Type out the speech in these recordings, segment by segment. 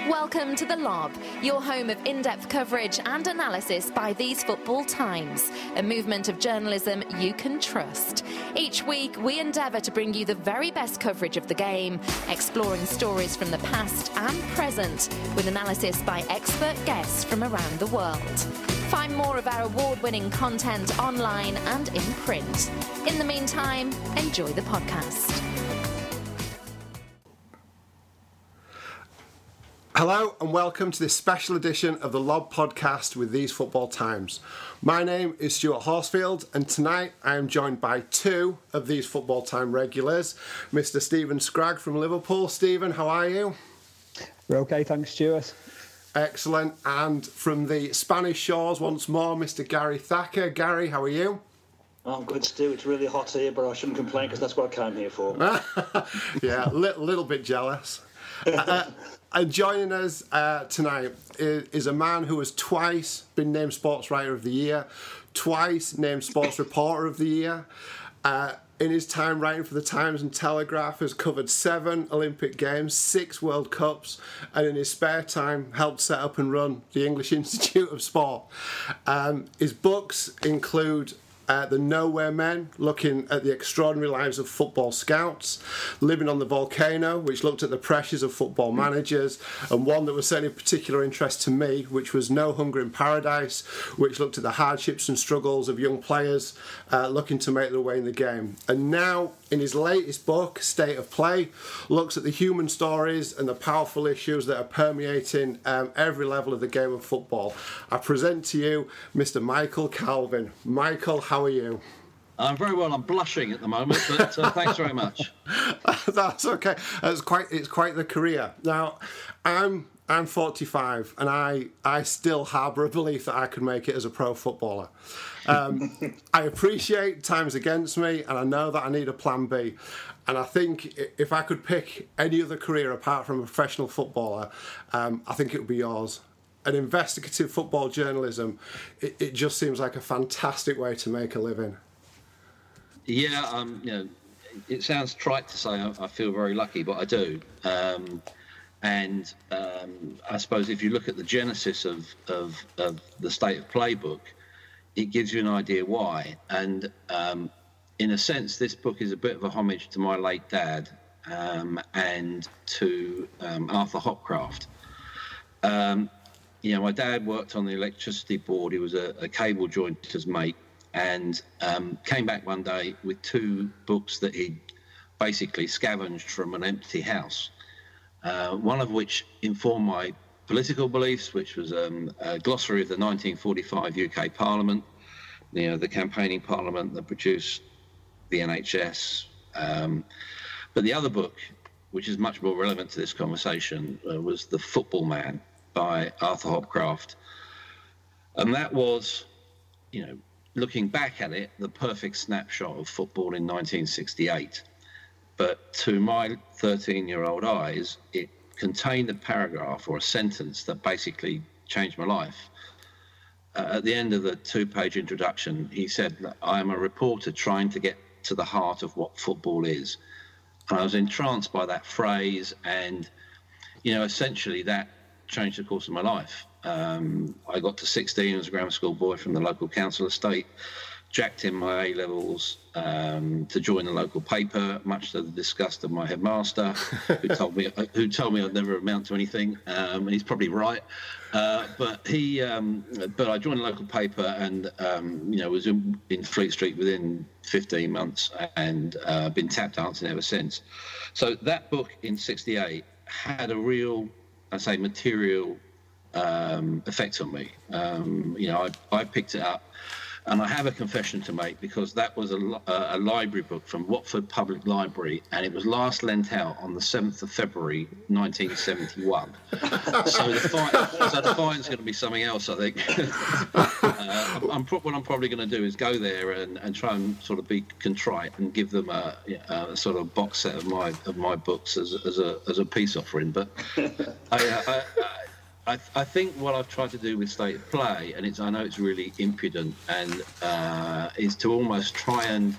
Welcome to The Lob, your home of in-depth coverage and analysis by These Football Times, a movement of journalism you can trust. Each week, we endeavour to bring you the very best coverage of the game, exploring stories from the past and present, with analysis by expert guests from around the world. Find more of our award-winning content online and in print. In the meantime, enjoy the podcast. Hello and welcome to this special edition of the Lob podcast with These Football Times. My name is Stuart Horsfield and tonight I am joined by two of These Football Time regulars, Mr. Stephen Scragg from Liverpool. Stephen, how are you? We're okay, thanks Stuart. Excellent. And from the Spanish shores once more, Mr. Gary Thacker. Gary, how are you? I'm good, Stu. It's really hot here, but I shouldn't complain because that's what I came here for. Yeah, a little bit jealous. And joining us tonight is a man who has twice been named Sports Writer of the Year, twice named Sports Reporter of the Year. In his time writing for the Times and Telegraph, has covered 7 Olympic Games, 6 World Cups, and in his spare time helped set up and run the English Institute of Sport. His books include The Nowhere Men, looking at the extraordinary lives of football scouts, Living on the Volcano, which looked at the pressures of football managers, and one that was certainly of particular interest to me, which was No Hunger in Paradise, which looked at the hardships and struggles of young players looking to make their way in the game. And now, in his latest book, State of Play, looks at the human stories and the powerful issues that are permeating every level of the game of football. I present to you Mr. Michael Calvin. Michael, how are you? I'm very well. I'm blushing at the moment, but thanks very much. That's okay. It's quite the career. Now, I'm 45, and I still harbour a belief that I could make it as a pro footballer. I appreciate times against me, and I know that I need a plan B. And I think if I could pick any other career apart from a professional footballer, I think it would be yours. An investigative football journalism, it just seems like a fantastic way to make a living. Yeah, it sounds trite to say I feel very lucky, but I do. And I suppose if you look at the genesis of the State of Play book, it gives you an idea why. And in a sense, this book is a bit of a homage to my late dad and to Arthur Hopcroft. My dad worked on the electricity board. He was a cable jointer's mate, and came back one day with 2 books that he'd basically scavenged from an empty house. One of which informed my political beliefs, which was a glossary of the 1945 UK Parliament, the campaigning Parliament that produced the NHS. But the other book, which is much more relevant to this conversation, was The Football Man by Arthur Hopcroft. And that was, looking back at it, the perfect snapshot of football in 1968. But to my 13-year-old eyes, it contained a paragraph or a sentence that basically changed my life. At the end of the 2-page introduction, he said, "I am a reporter trying to get to the heart of what football is." And I was entranced by that phrase, and, essentially that changed the course of my life. I got to 16 as a grammar school boy from the local council estate, jacked in my A-levels to join the local paper, much to the disgust of my headmaster, who told me I'd never amount to anything, and he's probably right. But I joined the local paper and was in Fleet Street within 15 months, and been tap dancing ever since. So that book in '68 had a real, material effect on me. I picked it up, and I have a confession to make, because that was a library book from Watford Public Library, and it was last lent out on the 7th of February 1971. So the fine's going to be something else, I think. What I'm probably going to do is go there and try and sort of be contrite and give them a sort of box set of my books as a peace offering. But I think what I've tried to do with State of Play, and I know it's really impudent, and is to almost try and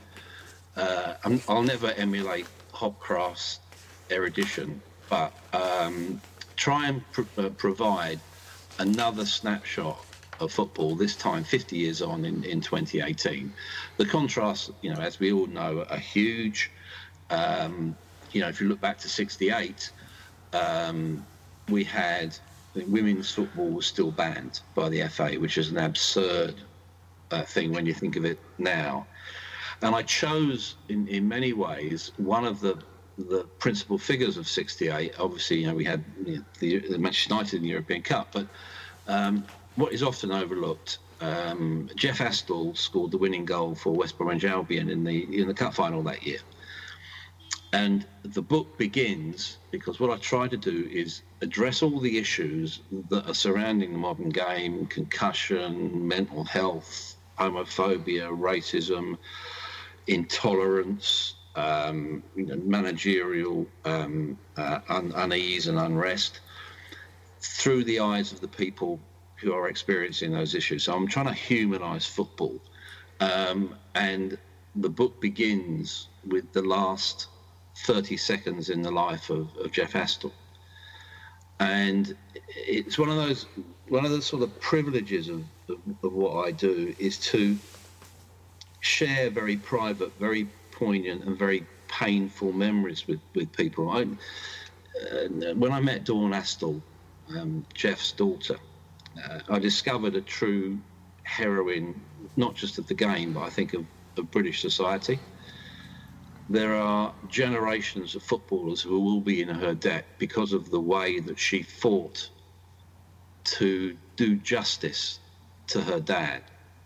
I'll never emulate Hopcroft's erudition, but try and provide another snapshot of football, this time 50 years on in 2018. The contrasts, as we all know, are huge. If you look back to 68, we had women's football was still banned by the FA, which is an absurd thing when you think of it now. And I chose, in many ways, one of the principal figures of 68. Obviously, we had the Manchester United in the European Cup, but what is often overlooked, Jeff Astle scored the winning goal for West Bromwich Albion in the cup final that year. And the book begins because what I try to do is address all the issues that are surrounding the modern game: concussion, mental health, homophobia, racism, intolerance, managerial unease and unrest, through the eyes of the people who are experiencing those issues. So I'm trying to humanise football. And the book begins with the last 30 seconds in the life of Jeff Astle. And it's one of the sort of privileges of what I do is to share very private, very poignant and very painful memories with people. When I met Dawn Astle, Jeff's daughter, I discovered a true heroine, not just of the game, but I think of British society. There are generations of footballers who will be in her debt because of the way that she fought to do justice to her dad.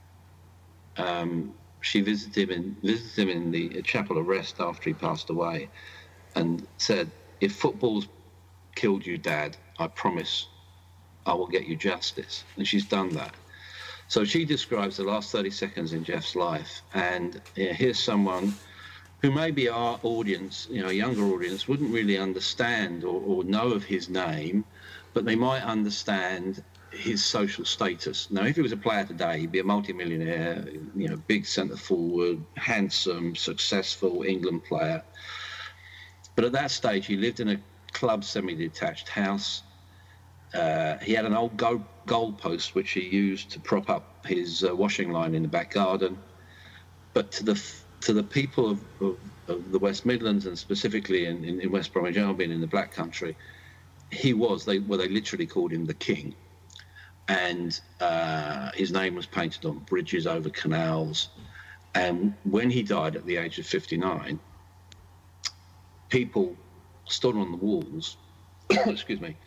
She visited him in the Chapel of Rest after he passed away and said, "If football's killed you, Dad, I promise I will get you justice." And she's done that. So she describes the last 30 seconds in Jeff's life. And here's someone who maybe our audience, a younger audience, wouldn't really understand or know of his name, but they might understand his social status. Now, if he was a player today, he'd be a multi-millionaire, big centre forward, handsome, successful England player. But at that stage, he lived in a club semi-detached house. He had an old goal post which he used to prop up his washing line in the back garden. But to the people of the West Midlands, and specifically in West Bromwich Albion in the Black Country, they literally called him the King. And his name was painted on bridges over canals. And when he died at the age of 59, people stood on the walls, excuse me,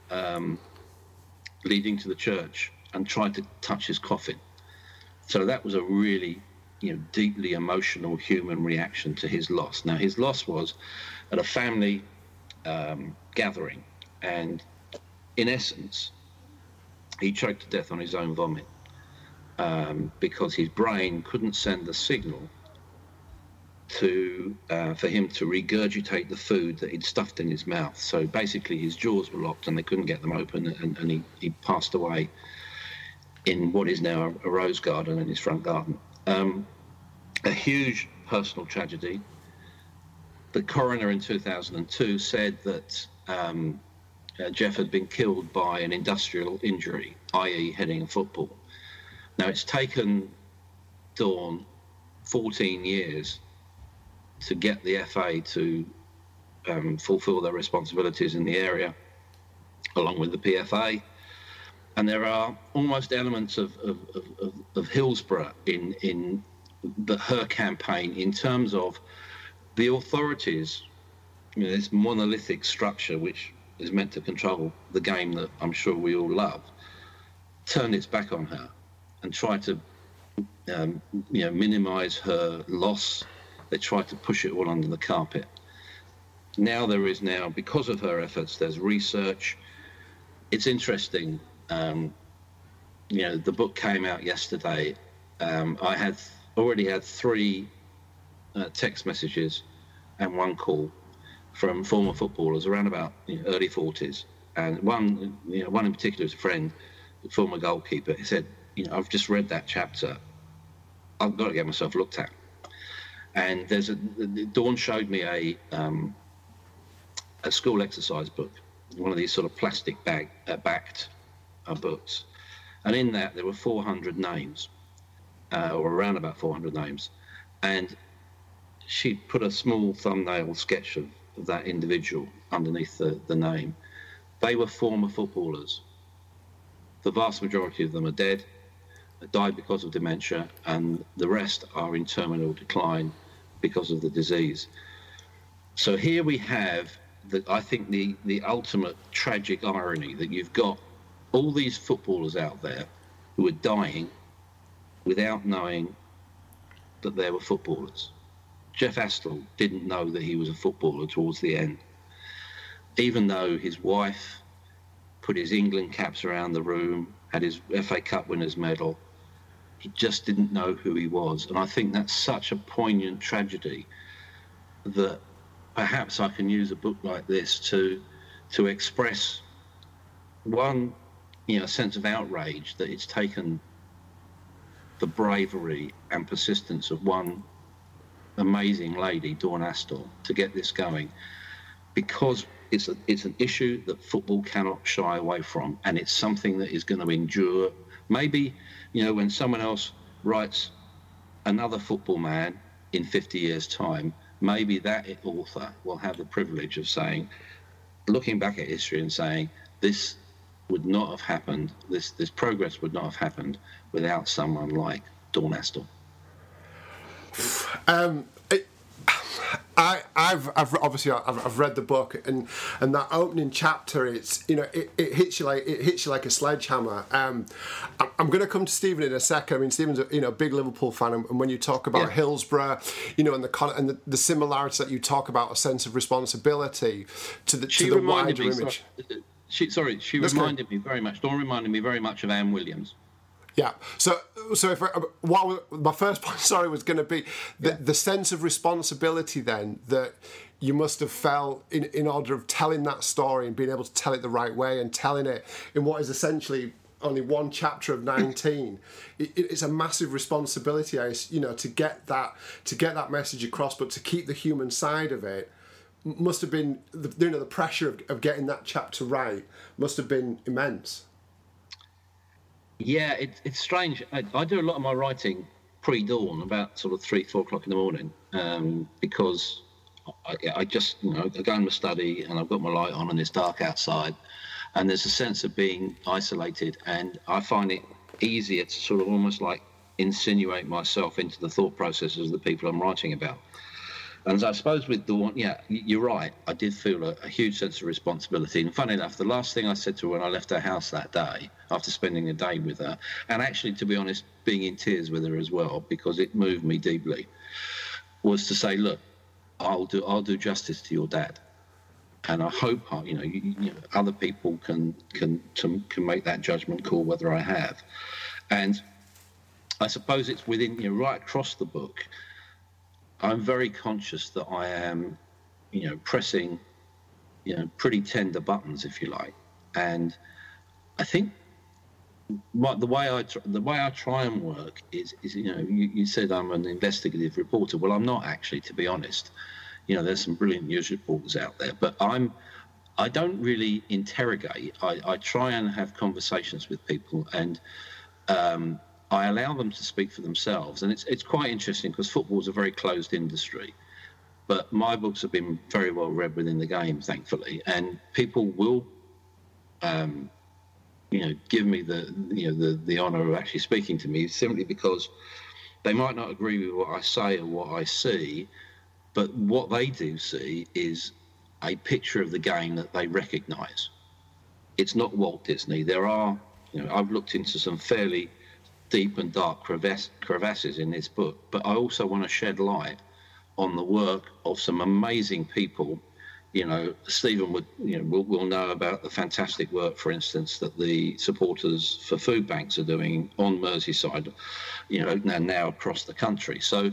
leading to the church and tried to touch his coffin. So that was a really, deeply emotional human reaction to his loss. Now, his loss was at a family gathering, and in essence, he choked to death on his own vomit because his brain couldn't send the signal for him to regurgitate the food that he'd stuffed in his mouth. So basically his jaws were locked and they couldn't get them open, and he passed away in what is now a rose garden in his front garden. A huge personal tragedy. The coroner in 2002 said that Jeff had been killed by an industrial injury, i.e. heading a football. Now, it's taken Dawn 14 years to get the FA to fulfil their responsibilities in the area, along with the PFA. And there are almost elements of Hillsborough in her campaign in terms of the authorities, this monolithic structure which is meant to control the game that I'm sure we all love, turned its back on her and tried to minimise her loss. They tried to push it all under the carpet. Now because of her efforts, there's research. It's interesting. The book came out yesterday. I had already had 3 text messages and 1 call from former footballers around about early 40s, and one in particular is a friend, the former goalkeeper. He said, "I've just read that chapter. I've got to get myself looked at." And Dawn showed me a school exercise book, one of these sort of plastic backed books, and in that there were 400 names, or around about 400 names, and she put a small thumbnail sketch of that individual underneath the name. They were former footballers. The vast majority of them are dead, died because of dementia, and the rest are in terminal decline because of the disease. So here we have, I think, the ultimate tragic irony that you've got all these footballers out there who are dying without knowing that they were footballers. Jeff Astle didn't know that he was a footballer towards the end, even though his wife put his England caps around the room, had his FA Cup winners' medal. He just didn't know who he was. And I think that's such a poignant tragedy that perhaps I can use a book like this to express, one, a sense of outrage that it's taken the bravery and persistence of one amazing lady, Dawn Astle, to get this going, because it's an issue that football cannot shy away from, and it's something that is going to endure. Maybe, when someone else writes another football man in 50 years' time, maybe that author will have the privilege of saying, looking back at history and saying, this would not have happened, this progress would not have happened without someone like Dawn Astle. I've read the book, and that opening chapter, it hits you like a sledgehammer. I'm going to come to Stephen in a second. I mean, Stephen's a big Liverpool fan, and when you talk about Hillsborough, and the similarities that you talk about, a sense of responsibility to the wider image. She reminded me very much. Dawn reminded me very much of Anne Williams. Yeah. So if my first point, was going to be the sense of responsibility then that you must have felt in order of telling that story and being able to tell it the right way and telling it in what is essentially only one chapter of 19. It's a massive responsibility, to get that message across, but to keep the human side of it must have been the pressure of getting that chapter right must have been immense. Yeah, it's strange. I do a lot of my writing pre-dawn, about sort of 3-4 o'clock in the morning, because I just, I go in my study and I've got my light on and it's dark outside, and there's a sense of being isolated, and I find it easier to sort of almost like insinuate myself into the thought processes of the people I'm writing about. And I suppose with Dawn, you're right, I did feel a huge sense of responsibility. And funny enough, the last thing I said to her when I left her house that day, after spending a day with her, and actually, to be honest, being in tears with her as well, because it moved me deeply, was to say, look, I'll do justice to your dad. And I hope, other people can make that judgment call whether I have. And I suppose it's within, right across the book, I'm very conscious that I am, pressing, pretty tender buttons, if you like. And I think the way I try and work is you said I'm an investigative reporter. Well, I'm not actually, to be honest. There's some brilliant news reporters out there, but I don't really interrogate. I try and have conversations with people, and I allow them to speak for themselves. And it's quite interesting, because football is a very closed industry, but my books have been very well read within the game, thankfully, and people will give me the honour of actually speaking to me, simply because they might not agree with what I say or what I see, but what they do see is a picture of the game that they recognise. It's not Walt Disney. There are, I've looked into some fairly deep and dark crevasses in this book, but I also want to shed light on the work of some amazing people. Stephen will know about the fantastic work, for instance, that the supporters for food banks are doing on Merseyside, now across the country. So,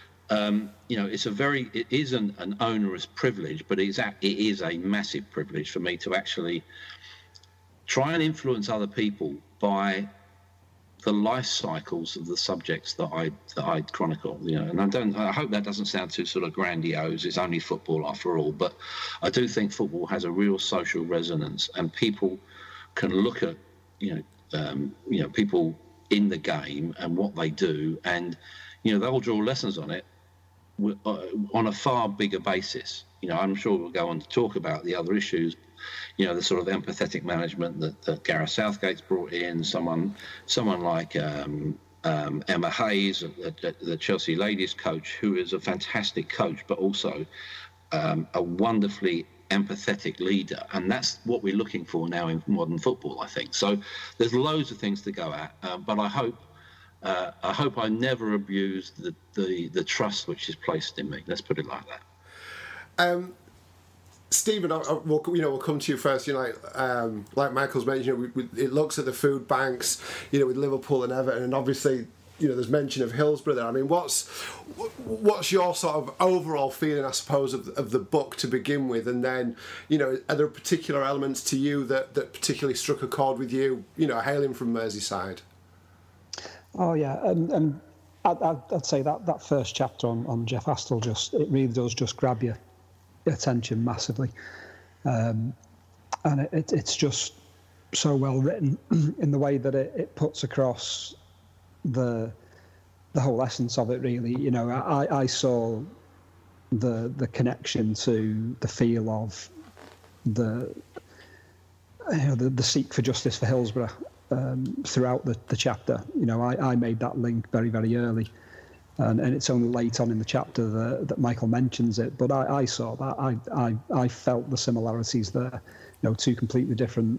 it is an onerous privilege, but it is a massive privilege for me to actually try and influence other people by the life cycles of the subjects that I chronicle, and I hope that doesn't sound too sort of grandiose. It's only football after all, but I do think football has a real social resonance, and people can look at people in the game and what they do, and they'll draw lessons on it on a far bigger basis. I'm sure we'll go on to talk about the other issues, the sort of empathetic management that Gareth Southgate's brought in, someone like Emma Hayes, the Chelsea ladies coach, who is a fantastic coach, but also a wonderully empathetic leader. And that's what we're looking for now in modern football, I think. So there's loads of things to go at, but I hope I never abused the trust which is placed in me. Let's put it like that. Stephen, we'll come to you first. Like Michael's mentioned, it looks at the food banks, with Liverpool and Everton, and obviously, there's mention of Hillsborough there. I mean, what's your sort of overall feeling, I suppose, of the book to begin with, and then, are there particular elements to you that particularly struck a chord with you, hailing from Merseyside? Oh yeah, and I'd say that first chapter on Jeff Astle it really does just grab your attention massively, and it's just so well written in the way that it puts across the whole essence of it. Really, I saw the connection to the feel of the seek for justice for Hillsborough throughout the chapter. I made that link very, very early. And it's only late on in the chapter that Michael mentions it, but I saw that. I felt the similarities there. Two completely different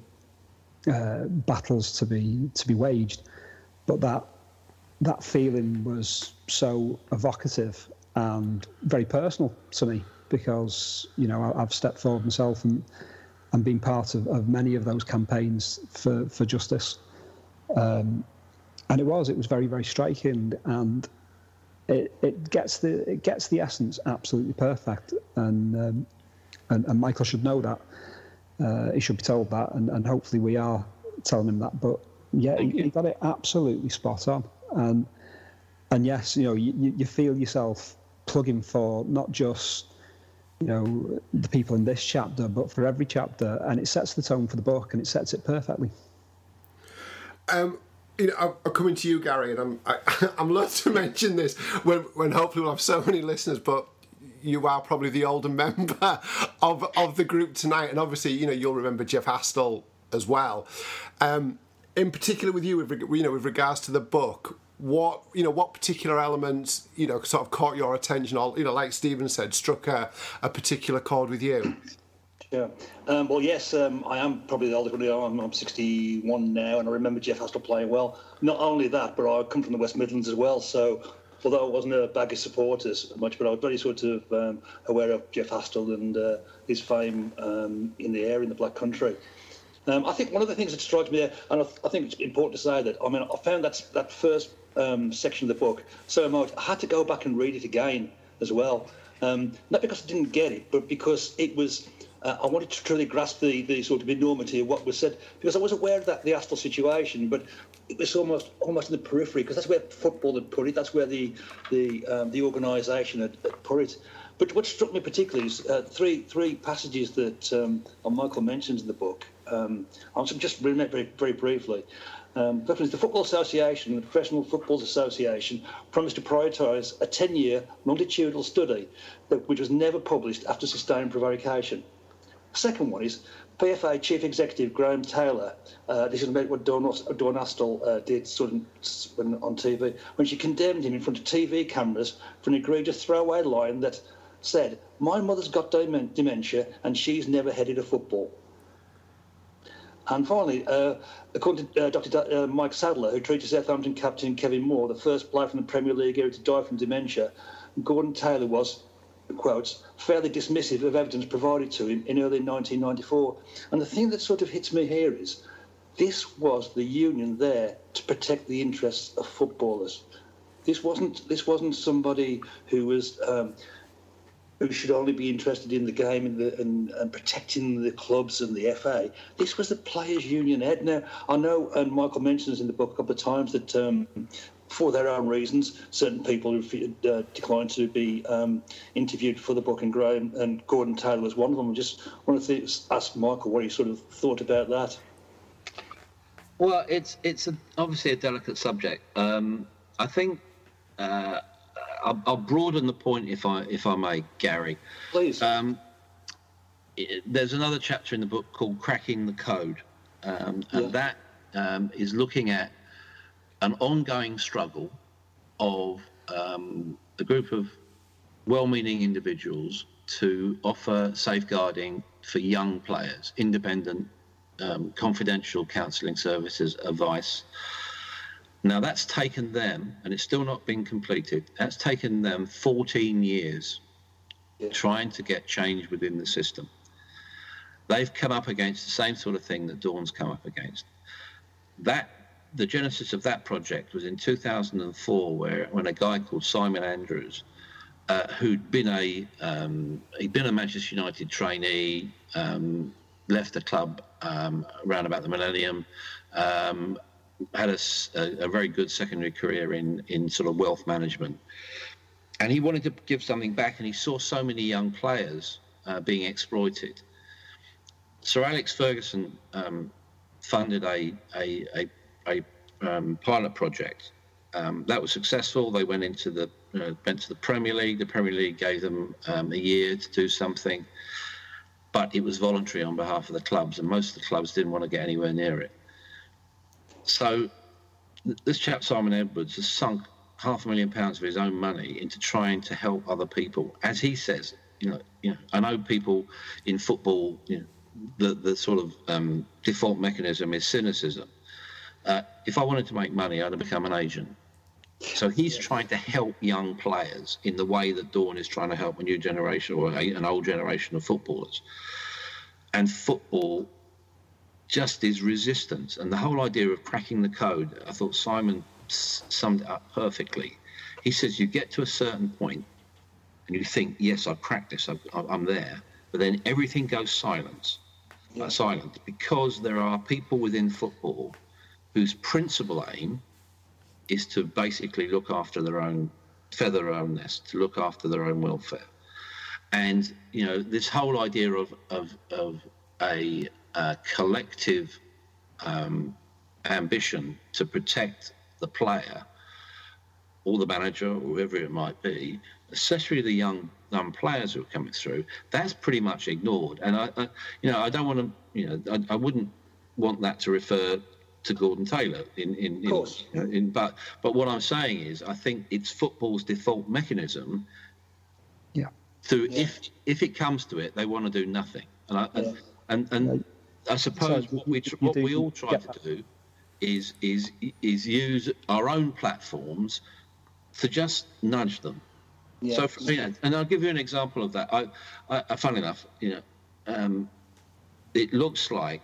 battles to be waged, but that feeling was so evocative and very personal to me, because I've stepped forward myself and been part of many of those campaigns for justice, and it was very, very striking, and it gets the essence absolutely perfect, and Michael should know that. He should be told that, and hopefully we are telling him that. But yeah, he got it absolutely spot on, and yes, you feel yourself plugging for not just the people in this chapter, but for every chapter, and it sets the tone for the book, and it sets it perfectly. I'm coming to you, Gary, and I'm loath to mention this when hopefully we'll have so many listeners, but you are probably the older member of the group tonight, and obviously you'll remember Jeff Astle as well. In particular, with you, with regards to the book, what particular elements sort of caught your attention, or like Stephen said, struck a particular chord with you? Yeah. Well, yes, I am probably the older one. I'm 61 now, and I remember Jeff Astle playing well. Not only that, but I come from the West Midlands as well. So, although I wasn't a bag of supporters much, but I was very sort of aware of Jeff Astle and his fame in the area, in the Black Country. I think one of the things that strikes me there, and I think it's important to say that, I found that first section of the book so much, I had to go back and read it again as well. Not because I didn't get it, but because it was... I wanted to truly grasp the sort of enormity of what was said, because I was aware of the Astle situation, but it was almost in the periphery, because that's where football had put it, that's where the organisation had put it. But what struck me particularly is three passages that Michael mentions in the book. I'll just remember very, very briefly. The Football Association, the Professional Football Association, promised to prioritise a 10-year longitudinal study which was never published after sustained prevarication. Second one is PFA Chief Executive Graham Taylor. This is about what Dawn Astle did on TV, when she condemned him in front of TV cameras for an egregious throwaway line that said, "My mother's got dementia and she's never headed a football." And finally, according to Dr. Mike Sadler, who treated Southampton captain Kevin Moore, the first player from the Premier League era to die from dementia, Gordon Taylor was, quotes, fairly dismissive of evidence provided to him in early 1994. And the thing that sort of hits me here is, this was the union there to protect the interests of footballers. This wasn't somebody who was who should only be interested in the game and protecting the clubs and the FA. This was the Players' Union head. Now, I know, and Michael mentions in the book a couple of times that for their own reasons, certain people who declined to be interviewed for the book, and Graham and Gordon Taylor was one of them. I just wanted to ask Michael what he sort of thought about that. Well, it's obviously a delicate subject. I think I'll broaden the point if I may, Gary. Please. There's another chapter in the book called Cracking the Code, and that is looking at an ongoing struggle of a group of well-meaning individuals to offer safeguarding for young players, independent, confidential counselling services, advice. Now, that's taken them, and it's still not been completed, that's taken them 14 years trying to get change within the system. They've come up against the same sort of thing that Dawn's come up against. The genesis of that project was in 2004, when a guy called Simon Andrews, who'd been a Manchester United trainee, left the club around about the millennium, had a very good secondary career in sort of wealth management, and he wanted to give something back, and he saw so many young players being exploited. Sir Alex Ferguson funded a pilot project that was successful. They went to the Premier League. The Premier League gave them a year to do something, but it was voluntary on behalf of the clubs, and most of the clubs didn't want to get anywhere near it. So this chap, Simon Edwards, has sunk £500,000 of his own money into trying to help other people. As he says, I know people in football, the sort of default mechanism is cynicism. If I wanted to make money, I'd have become an agent. So he's trying to help young players in the way that Dawn is trying to help a new generation or an old generation of footballers. And football just is resistance. And the whole idea of cracking the code, I thought Simon summed it up perfectly. He says you get to a certain point and you think, yes, I've cracked this, I'm there. But then everything goes silent because there are people within football whose principal aim is to basically look after feather their own nest, to look after their own welfare. And, this whole idea of a collective ambition to protect the player or the manager or whoever it might be, especially the young players who are coming through, that's pretty much ignored. And I don't want to, I wouldn't want that to refer to Gordon Taylor but what I'm saying is I think it's football's default mechanism if it comes to it, they want to do nothing. And I suppose what we all try to do is use our own platforms to just nudge them. So and I'll give you an example of that. I funnily enough, it looks like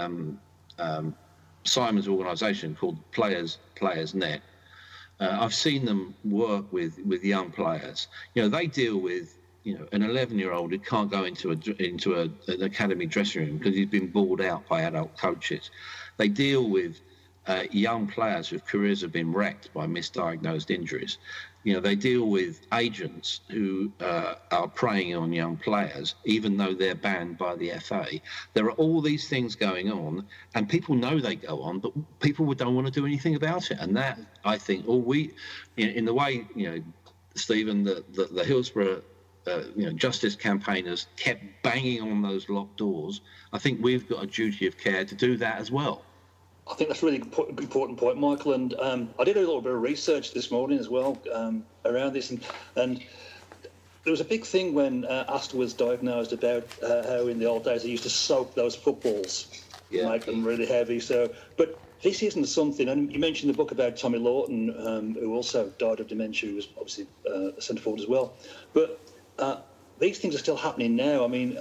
Simon's organisation called Players Net. I've seen them work with young players. They deal with an 11-year-old who can't go into an academy dressing room because he's been bawled out by adult coaches. They deal with young players whose careers have been wrecked by misdiagnosed injuries. They deal with agents who are preying on young players, even though they're banned by the FA. There are all these things going on, and people know they go on, but people don't want to do anything about it. And that, I think, in the way, Stephen, the Hillsborough justice campaigners kept banging on those locked doors, I think we've got a duty of care to do that as well. I think that's a really important point, Michael. And I did a little bit of research this morning as well around this. And there was a big thing when Astor was diagnosed about how in the old days they used to soak those footballs, make them really heavy. But this isn't something, and you mentioned the book about Tommy Lawton, who also died of dementia, who was obviously a centre forward as well. But these things are still happening now. I mean,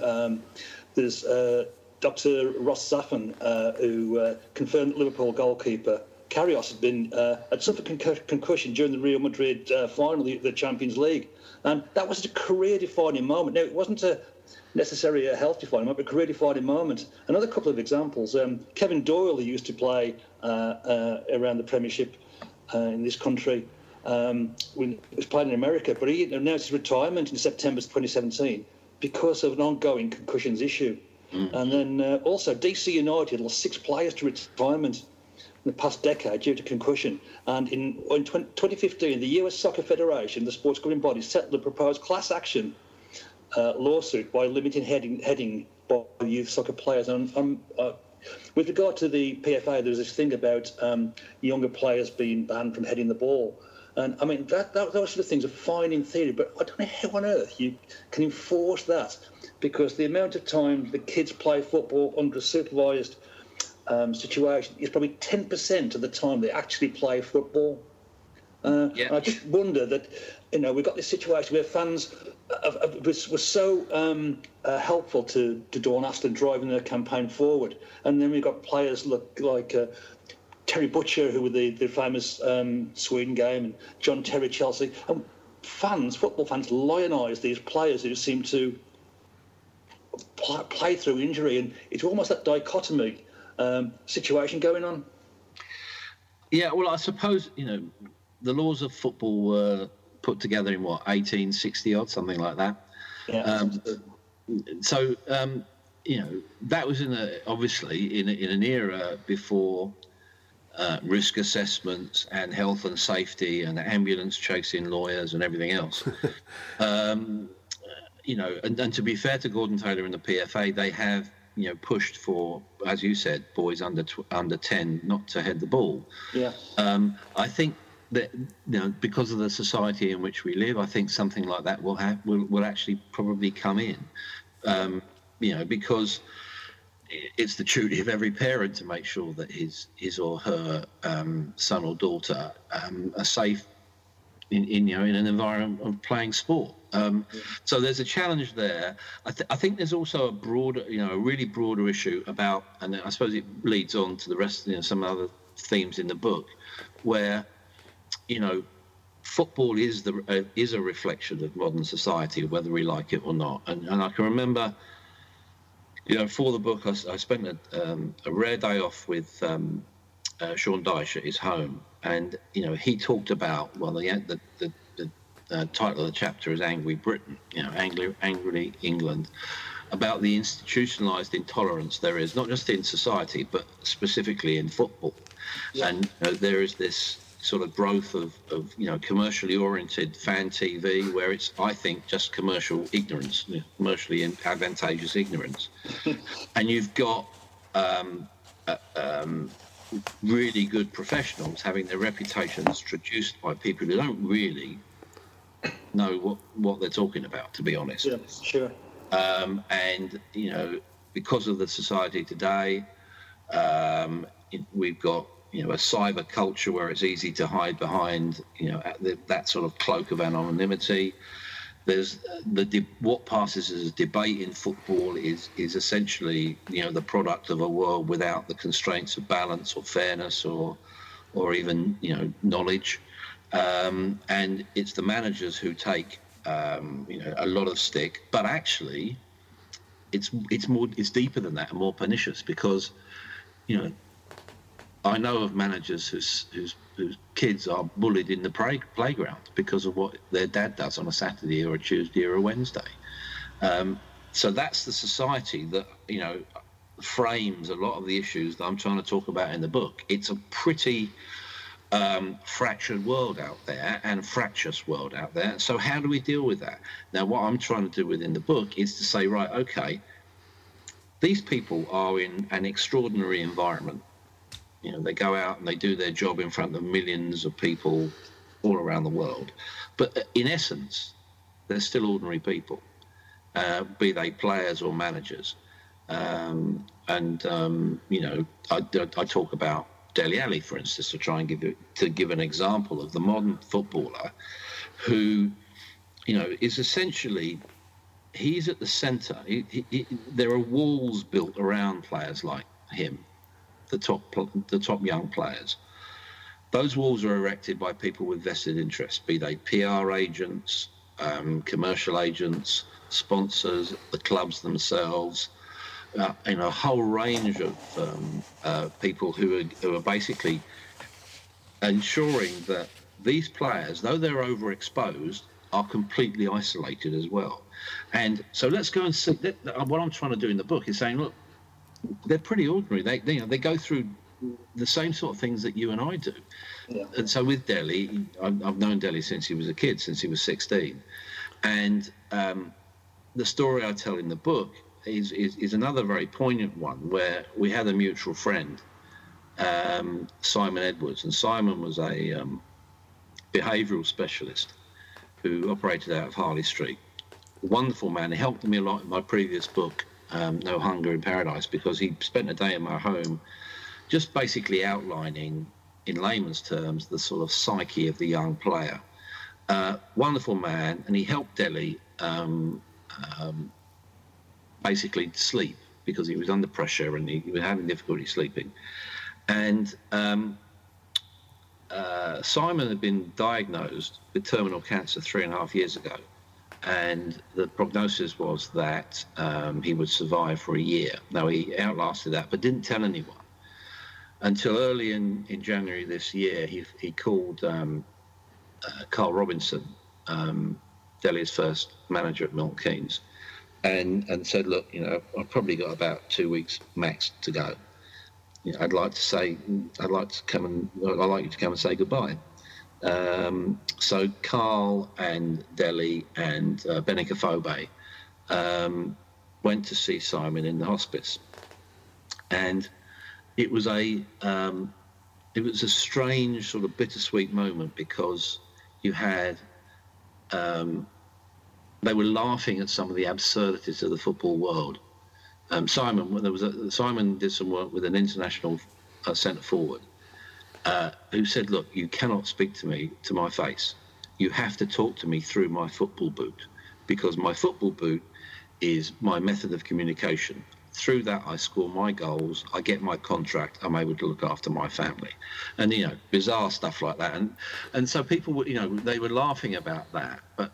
there's Dr. Ross Zaffin, who confirmed that Liverpool goalkeeper Karius had suffered concussion during the Real Madrid final, the Champions League. And that was a career-defining moment. Now, it wasn't necessarily a health-defining moment, but a career-defining moment. Another couple of examples. Kevin Doyle, who used to play around the Premiership in this country, was playing in America, but he announced his retirement in September 2017 because of an ongoing concussions issue. And then also DC United lost 6 players to retirement in the past decade due to concussion. And in 2015, the US Soccer Federation, the sports governing body, settled a proposed class action lawsuit by limiting heading by youth soccer players. And with regard to the PFA, there was this thing about younger players being banned from heading the ball. And I mean, those sort of things are fine in theory, but I don't know how on earth you can enforce that, because the amount of time the kids play football under a supervised situation is probably 10% of the time they actually play football. I just wonder that, we've got this situation where fans were so helpful to Dawn Aston driving their campaign forward, and then we've got players like Terry Butcher, who were the famous Sweden game, and John Terry Chelsea, and football fans lionise these players who seem to play through injury, and it's almost that dichotomy situation going on. Yeah, well, I suppose, the laws of football were put together in 1860 odd, something like that. Yeah. That was obviously in an era before risk assessments and health and safety and ambulance chasing lawyers and everything else. And to be fair to Gordon Taylor and the PFA, they have pushed for, as you said, boys under 10 not to head the ball. Yeah. I think that because of the society in which we live, I think something like that will actually probably come in. Because it's the duty of every parent to make sure that his or her son or daughter are safe in an environment of playing sport. So there's a challenge there. I think there's also a really broader issue about, and I suppose it leads on to the rest, some other themes in the book, where, football is a reflection of modern society, whether we like it or not. And I can remember, for the book, I spent a rare day off with Sean Dyche at his home, and he talked about, the title of the chapter is Angry Britain, Angry England, about the institutionalised intolerance there is, not just in society, but specifically in football. Yeah. And there is this sort of growth of commercially oriented fan TV, where it's, I think, just commercial ignorance, commercially advantageous ignorance. And you've got really good professionals having their reputations traduced by people who don't really know what they're talking about, to be honest. Yeah, sure. And because of the society today, we've got a cyber culture where it's easy to hide behind that sort of cloak of anonymity. There's what passes as a debate in football is essentially the product of a world without the constraints of balance or fairness or even knowledge, and it's the managers who take a lot of stick, but actually it's deeper than that and more pernicious, because I know of managers whose kids are bullied in the playground because of what their dad does on a Saturday or a Tuesday or a Wednesday. So that's the society that, frames a lot of the issues that I'm trying to talk about in the book. It's a pretty fractured world out there, and fractious world out there. So how do we deal with that? Now, what I'm trying to do within the book is to say, right, okay, these people are in an extraordinary environment. They go out and they do their job in front of millions of people all around the world. But in essence, they're still ordinary people, be they players or managers. I talk about Dele Alli, for instance, to try and give an example of the modern footballer who, is essentially, he's at the centre. There are walls built around players like him, the top young players, Those walls are erected by people with vested interests, be they PR agents, commercial agents, sponsors, the clubs themselves, a whole range of people who are basically ensuring that these players, though they're overexposed, are completely isolated as well. And so let's go and see. What I'm trying to do in the book is saying, look, they're pretty ordinary. They go through the same sort of things that you and I do. Yeah. And so with Dele, I've known Dele since he was a kid, since he was 16. And the story I tell in the book is another very poignant one, where we had a mutual friend, Simon Edwards. And Simon was a behavioural specialist who operated out of Harley Street. A wonderful man. He helped me a lot in my previous book, No Hunger in Paradise, because he spent a day in my home just basically outlining, in layman's terms, the sort of psyche of the young player. Wonderful man, and he helped Dele basically sleep, because he was under pressure and he was having difficulty sleeping. And Simon had been diagnosed with terminal cancer 3.5 years ago, and the prognosis was that he would survive for a year. Now, he outlasted that, but didn't tell anyone. Until early in January this year, he called Carl Robinson, Dele's first manager at Milton Keynes, and said, look, I've probably got about 2 weeks max to go. I'd like you to come and say goodbye. So Carl and Dele and Benica Fobe went to see Simon in the hospice, and it was a strange sort of bittersweet moment, because you had they were laughing at some of the absurdities of the football world. Simon did some work with an international centre forward who said, look, you cannot speak to my face. You have to talk to me through my football boot, because my football boot is my method of communication. Through that, I score my goals, I get my contract, I'm able to look after my family. And, bizarre stuff like that. And so people were, they were laughing about that. But,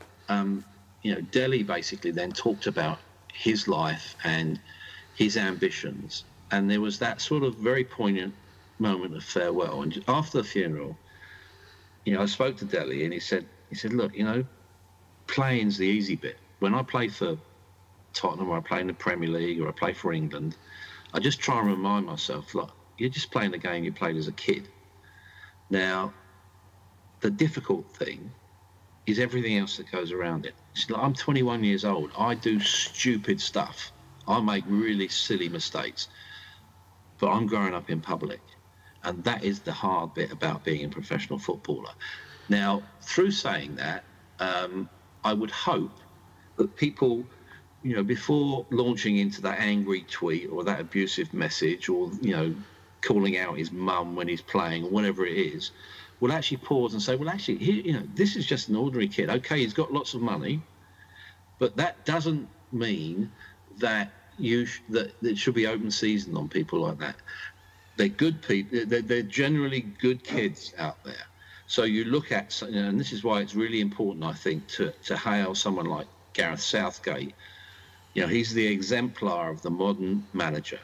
Dele basically then talked about his life and his ambitions. And there was that sort of very poignant moment of farewell. And after the funeral, I spoke to Dele, and he said, look, playing's the easy bit. When I play for Tottenham, or I play in the Premier League, or I play for England, I just try and remind myself, look, you're just playing the game you played as a kid. Now, the difficult thing is everything else that goes around it. It's like, I'm 21 years old. I do stupid stuff. I make really silly mistakes. But I'm growing up in public. And that is the hard bit about being a professional footballer. Now, through saying that, I would hope that people, before launching into that angry tweet or that abusive message, or, calling out his mum when he's playing, or whatever it is, will actually pause and say, well, actually, this is just an ordinary kid. Okay, he's got lots of money, but that doesn't mean that that it should be open season on people like that. They're good people. They're generally good kids out there. So you look at, and this is why it's really important, I think, to hail someone like Gareth Southgate. He's the exemplar of the modern manager.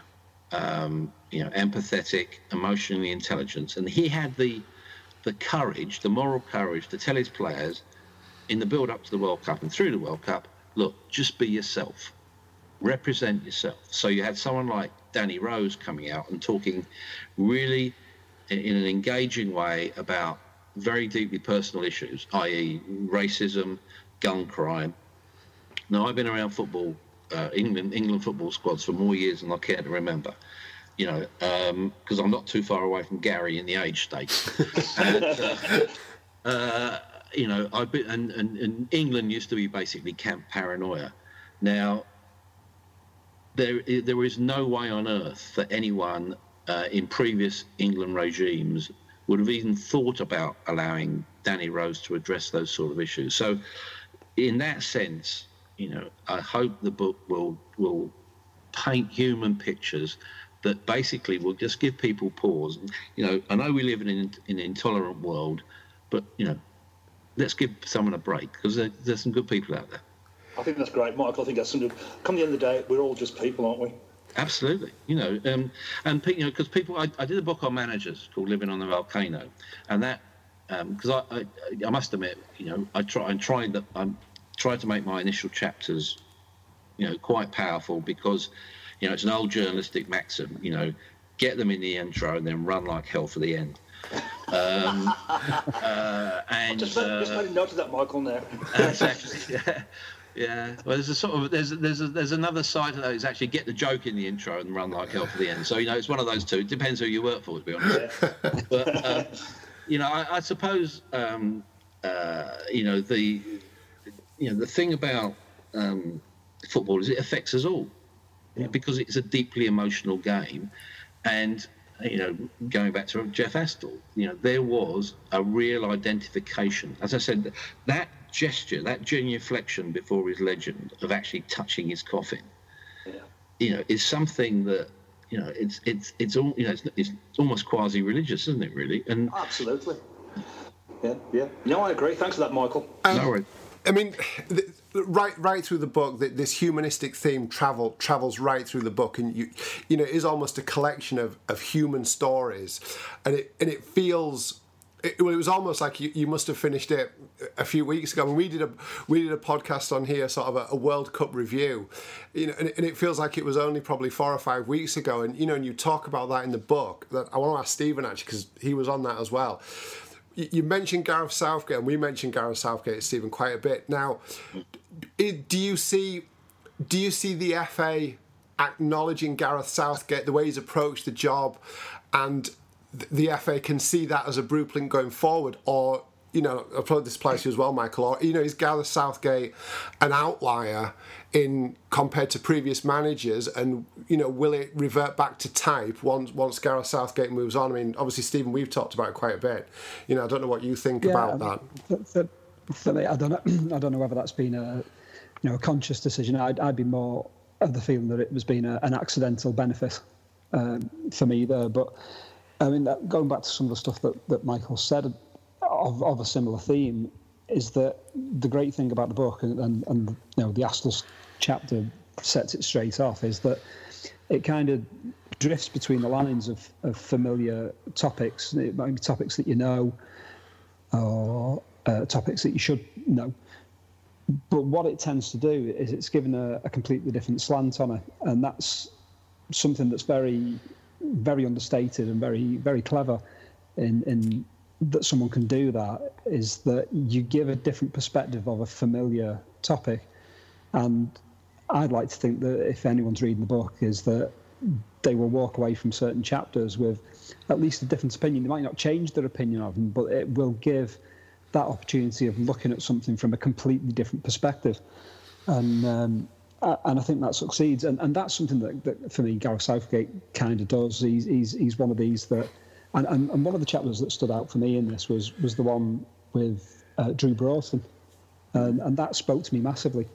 Empathetic, emotionally intelligent, and he had the courage, the moral courage, to tell his players in the build-up to the World Cup and through the World Cup, look, just be yourself. Represent yourself. So you had someone like Danny Rose coming out and talking really in an engaging way about very deeply personal issues, i.e. racism, gun crime. Now, I've been around football, England football squads for more years than I care to remember, because I'm not too far away from Gary in the age state. I've been, and England used to be basically Camp Paranoia. Now, there is no way on earth that anyone in previous England regimes would have even thought about allowing Danny Rose to address those sort of issues. So, in that sense, I hope the book will paint human pictures that basically will just give people pause. You know, I know we live in an intolerant world, but, you know, let's give someone a break, because there's some good people out there. I think that's great, Michael. I think that's something. Come the end of the day, we're all just people, aren't we? Absolutely, you know, and you know, because people, I did a book on managers called Living on the Volcano, and that because I must admit, you know, I tried to make my initial chapters, you know, quite powerful, because, you know, it's an old journalistic maxim, you know, get them in the intro and then run like hell for the end. And just made a note of that, Michael. Now. Exactly. Yeah. Yeah, well, there's another side to that. Is actually get the joke in the intro and run like hell for the end. So, you know, it's one of those two. It depends who you work for, to be honest. Yeah. But you know, I suppose you know, the thing about football is it affects us all, because it's a deeply emotional game, and, you know, going back to Jeff Astle, you know, there was a real identification. As I said, that gesture, that genuflection before his legend of actually touching his coffin, you know, is something that, you know, it's all, you know, it's almost quasi-religious, isn't it, really? And absolutely. Yeah. No, I agree. Thanks for that, Michael. No worries. I mean, right through the book, this humanistic theme travels right through the book, and you know, it is almost a collection of human stories, and it feels. It was almost like you must have finished it a few weeks ago. I mean, we did a podcast on here, sort of a World Cup review, you know, and it feels like it was only probably 4 or 5 weeks ago. And, you know, and you talk about that in the book. That I want to ask Stephen, actually, because he was on that as well. You mentioned Gareth Southgate, and we mentioned Gareth Southgate, Stephen, quite a bit. Now, do you see the FA acknowledging Gareth Southgate, the way he's approached the job, and the FA can see that as a blueprint going forward? Or, you know, I'll probably this applies to you as well, Michael, or, you know, is Gareth Southgate an outlier compared to previous managers, and, you know, will it revert back to type once Gareth Southgate moves on? I mean, obviously, Stephen, we've talked about it quite a bit. You know, I don't know what you think about that. For me, I don't know whether that's been a conscious decision. I'd be more of the feeling that it was been an accidental benefit for me there, but. I mean, going back to some of the stuff that Michael said of a similar theme, is that the great thing about the book, and you know, the Astles chapter sets it straight off, is that it kind of drifts between the lines of familiar topics. It might be topics that you know, or topics that you should know. But what it tends to do is it's given a completely different slant on it, and that's something that's very, very understated and very, very clever in that someone can do that, is that you give a different perspective of a familiar topic. And I'd like to think that if anyone's reading the book, is that they will walk away from certain chapters with at least a different opinion. They might not change their opinion of them, but it will give that opportunity of looking at something from a completely different perspective. And I think that succeeds, and that's something that for me Gareth Southgate kind of does. He's one of these that, and one of the chapters that stood out for me in this was the one with Drew Broughton, and that spoke to me massively,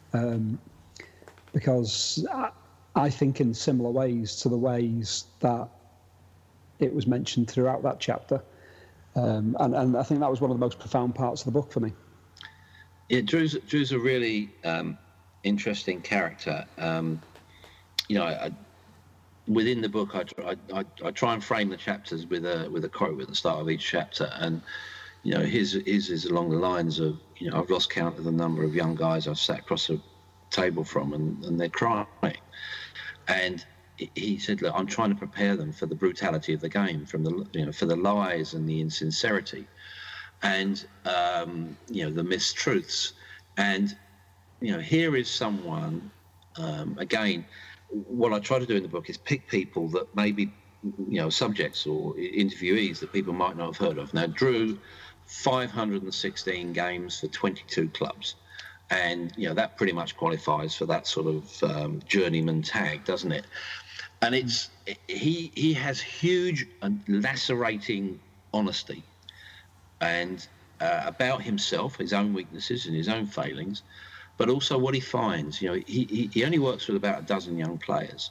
because I think in similar ways to the ways that it was mentioned throughout that chapter, and I think that was one of the most profound parts of the book for me. Yeah, Drew's a really interesting character. You know, within the book, I try and frame the chapters with a quote at the start of each chapter, and, you know, his is along the lines of, you know, I've lost count of the number of young guys I've sat across a table from, and they're crying, and he said, look, I'm trying to prepare them for the brutality of the game, for the lies and the insincerity, and you know, the mistruths, and, you know, here is someone, again, what I try to do in the book is pick people that maybe, you know, subjects or interviewees that people might not have heard of. Now, Drew, 516 games for 22 clubs. And, you know, that pretty much qualifies for that sort of journeyman tag, doesn't it? And he has huge and lacerating honesty and about himself, his own weaknesses and his own failings, but also what he finds. You know, he only works with about a dozen young players,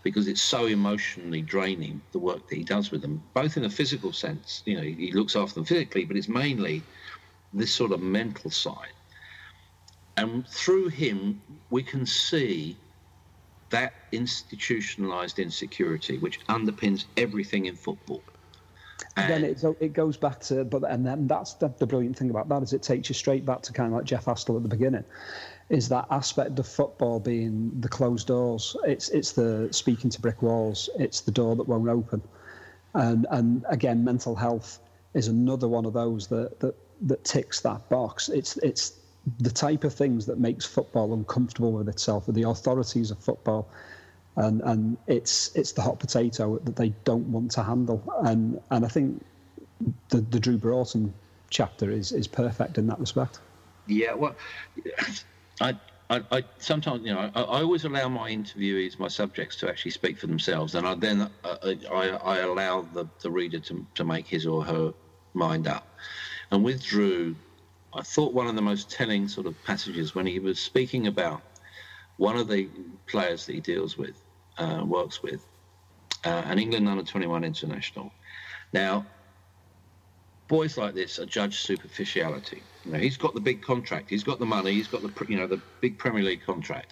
because it's so emotionally draining, the work that he does with them, both in a physical sense. You know, he looks after them physically, but it's mainly this sort of mental side. And through him, we can see that institutionalized insecurity, which underpins everything in football. Then it goes back to, and then that's the brilliant thing about that, is it takes you straight back to kind of like Jeff Astle at the beginning, is that aspect of football being the closed doors. It's the speaking to brick walls. It's the door that won't open. And again, mental health is another one of those that ticks that box. It's the type of things that makes football uncomfortable with itself, with the authorities of football. And it's the hot potato that they don't want to handle. And I think the Drew Broughton chapter is perfect in that respect. Yeah, well, I sometimes, you know, I always allow my interviewees, my subjects, to actually speak for themselves, and I allow the reader to make his or her mind up. And with Drew, I thought one of the most telling sort of passages when he was speaking about one of the players that he deals with, works with, an England under-21 international. Now, boys like this are judged superficiality. You know, he's got the big contract, he's got the money, he's got the big Premier League contract.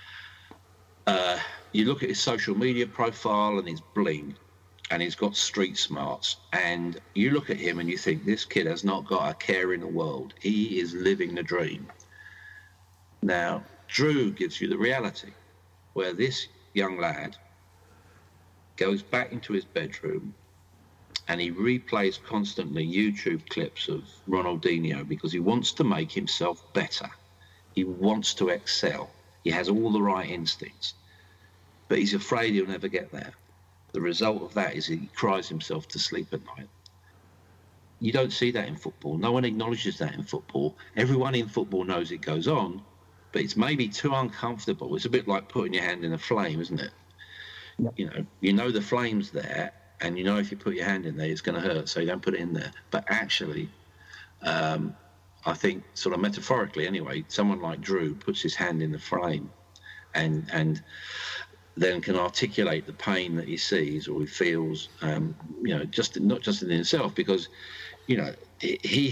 You look at his social media profile and his bling, and he's got street smarts, and you look at him and you think, this kid has not got a care in the world. He is living the dream. Now, Drew gives you the reality, where this young lad goes back into his bedroom and he replays constantly YouTube clips of Ronaldinho because he wants to make himself better. He wants to excel. He has all the right instincts, but he's afraid he'll never get there. The result of that is he cries himself to sleep at night. You don't see that in football. No one acknowledges that in football. Everyone in football knows it goes on, but it's maybe too uncomfortable. It's a bit like putting your hand in a flame, isn't it? Yep. You know the flame's there, and you know if you put your hand in there, it's going to hurt, so you don't put it in there. But actually, I think, sort of metaphorically anyway, someone like Drew puts his hand in the flame and then can articulate the pain that he sees or he feels, just not just in himself, because, he's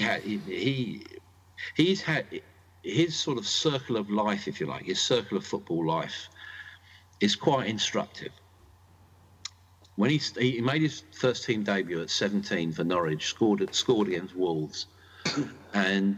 had his sort of circle of life, if you like, his circle of football life is quite instructive. When he made his first team debut at 17 for Norwich, scored against Wolves, and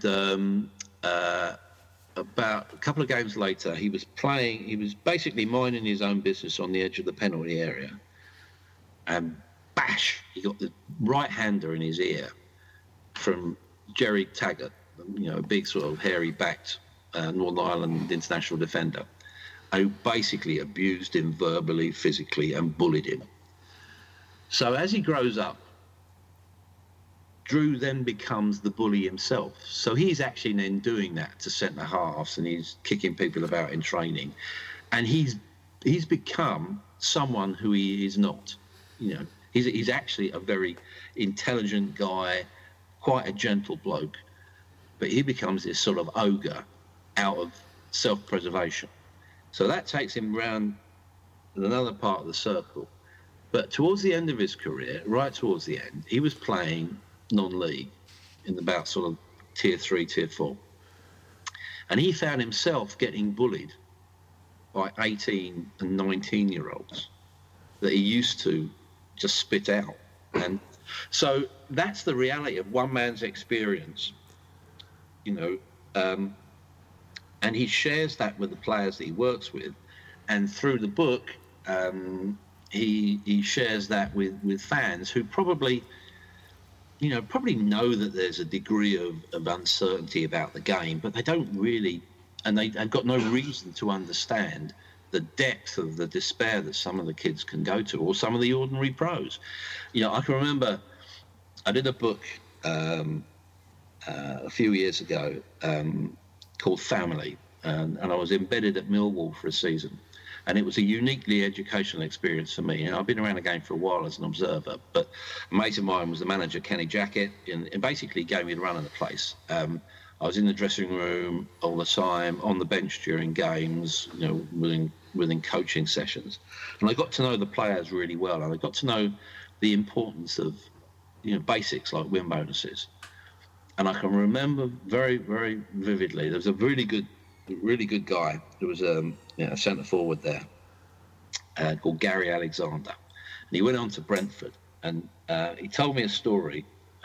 about a couple of games later, he was basically minding his own business on the edge of the penalty area, and bash, he got the right-hander in his ear from Jerry Taggart, a big sort of hairy-backed Northern Ireland international defender, who basically abused him verbally, physically, and bullied him. So as he grows up, Drew then becomes the bully himself. So he's actually then doing that to centre-halves, and he's kicking people about in training. And he's become someone who he is not. He's actually a very intelligent guy, quite a gentle bloke. But he becomes this sort of ogre out of self-preservation. So that takes him round another part of the circle. But towards the end of his career, right towards the end, he was playing non-league in about sort of tier 3, tier 4. And he found himself getting bullied by 18 and 19-year-olds that he used to just spit out. And so that's the reality of one man's experience, and he shares that with the players that he works with. And through the book, he shares that with fans who probably know that there's a degree of uncertainty about the game, but they don't really, and they've got no reason to understand the depth of the despair that some of the kids can go to, or some of the ordinary pros. I can remember I did a book a few years ago called Family, and I was embedded at Millwall for a season. And it was a uniquely educational experience for me. I've been around the game for a while as an observer, but a mate of mine was the manager, Kenny Jackett, and basically gave me the run of the place. I was in the dressing room all the time, on the bench during games, within coaching sessions. And I got to know the players really well, and I got to know the importance of, basics like win bonuses. And I can remember very, very vividly, there was a really good guy. There was a centre forward there called Gary Alexander. And he went on to Brentford, and he told me a story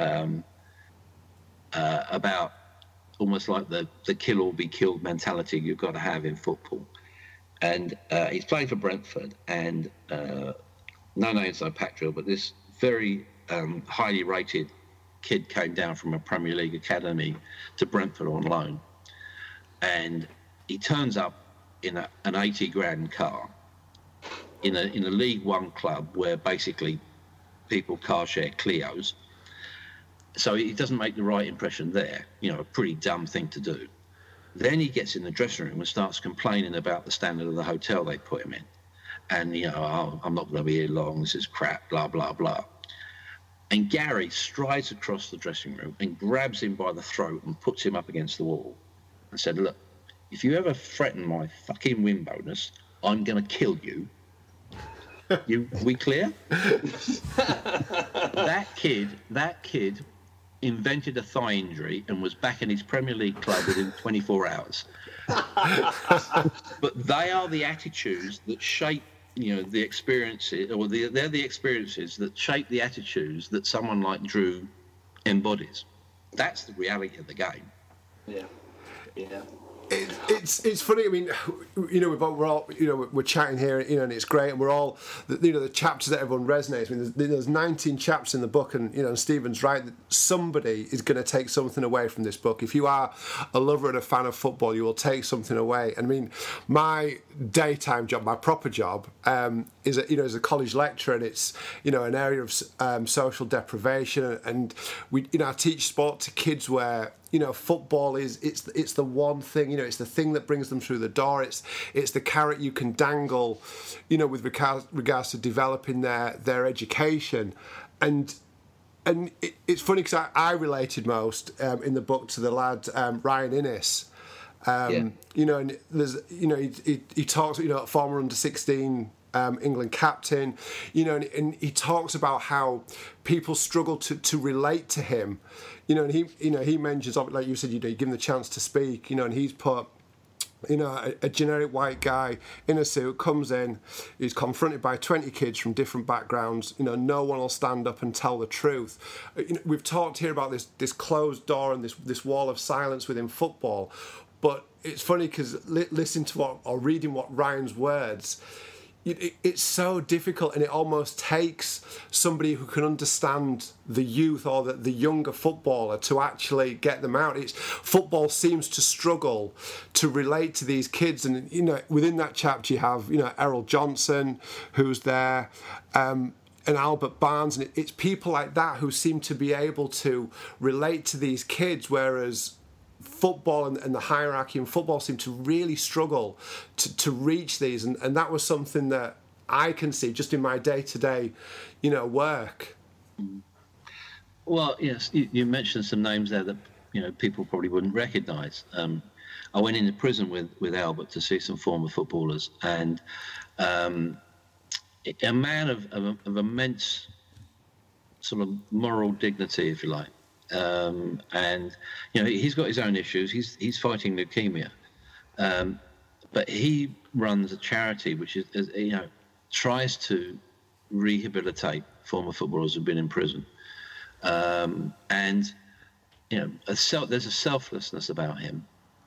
about almost like the kill or be killed mentality you've got to have in football. And he's playing for Brentford, and no names, no Patrick, but this very highly rated kid came down from a Premier League academy to Brentford on loan, and he turns up in an 80 grand car in a League One club where basically people car share Clios. So he doesn't make the right impression there, a pretty dumb thing to do. Then he gets in the dressing room and starts complaining about the standard of the hotel they put him in. And, I'm not going to be here long, this is crap, blah, blah, blah. And Gary strides across the dressing room and grabs him by the throat and puts him up against the wall and said, look, if you ever threaten my fucking win bonus, I'm going to kill you. We clear? That kid invented a thigh injury and was back in his Premier League club within 24 hours. But they are the attitudes that shape, the experiences, or they're the experiences that shape the attitudes that someone like Drew embodies. That's the reality of the game. Yeah. It's funny. I mean, we're all we're chatting here, and it's great, and we're all the chapters that everyone resonates. I mean, there's 19 chapters in the book, and Stephen's right that somebody is going to take something away from this book. If you are a lover and a fan of football, you will take something away. I mean, my daytime job, my proper job, is as a college lecturer, and it's an area of social deprivation, and we I teach sport to kids where football is it's the one thing, it's the thing that brings them through the door. It's the carrot you can dangle, with regards to developing their education, and it's funny because I related most in the book to the lad Ryan Innes. And there's he talks former under-16 England captain, and he talks about how people struggle to relate to him, and he mentions, like you said, you give him the chance to speak, and he's put, a generic white guy in a suit comes in, he's confronted by 20 kids from different backgrounds, no one will stand up and tell the truth. We've talked here about this closed door and this wall of silence within football, but it's funny because listening to reading what Ryan's words, it's so difficult, and it almost takes somebody who can understand the youth or the younger footballer to actually get them out. Football seems to struggle to relate to these kids, and within that chapter you have Errol Johnson who's there, and Albert Barnes, and it's people like that who seem to be able to relate to these kids, whereas football and the hierarchy in football seem to really struggle to reach these, and that was something that I can see just in my day-to-day work. Well, yes, you mentioned some names there that people probably wouldn't recognise. I went into prison with Albert to see some former footballers, and a man of immense sort of moral dignity, if you like. And he's got his own issues. He's fighting leukemia, but he runs a charity which is tries to rehabilitate former footballers who've been in prison, and there's a selflessness about him,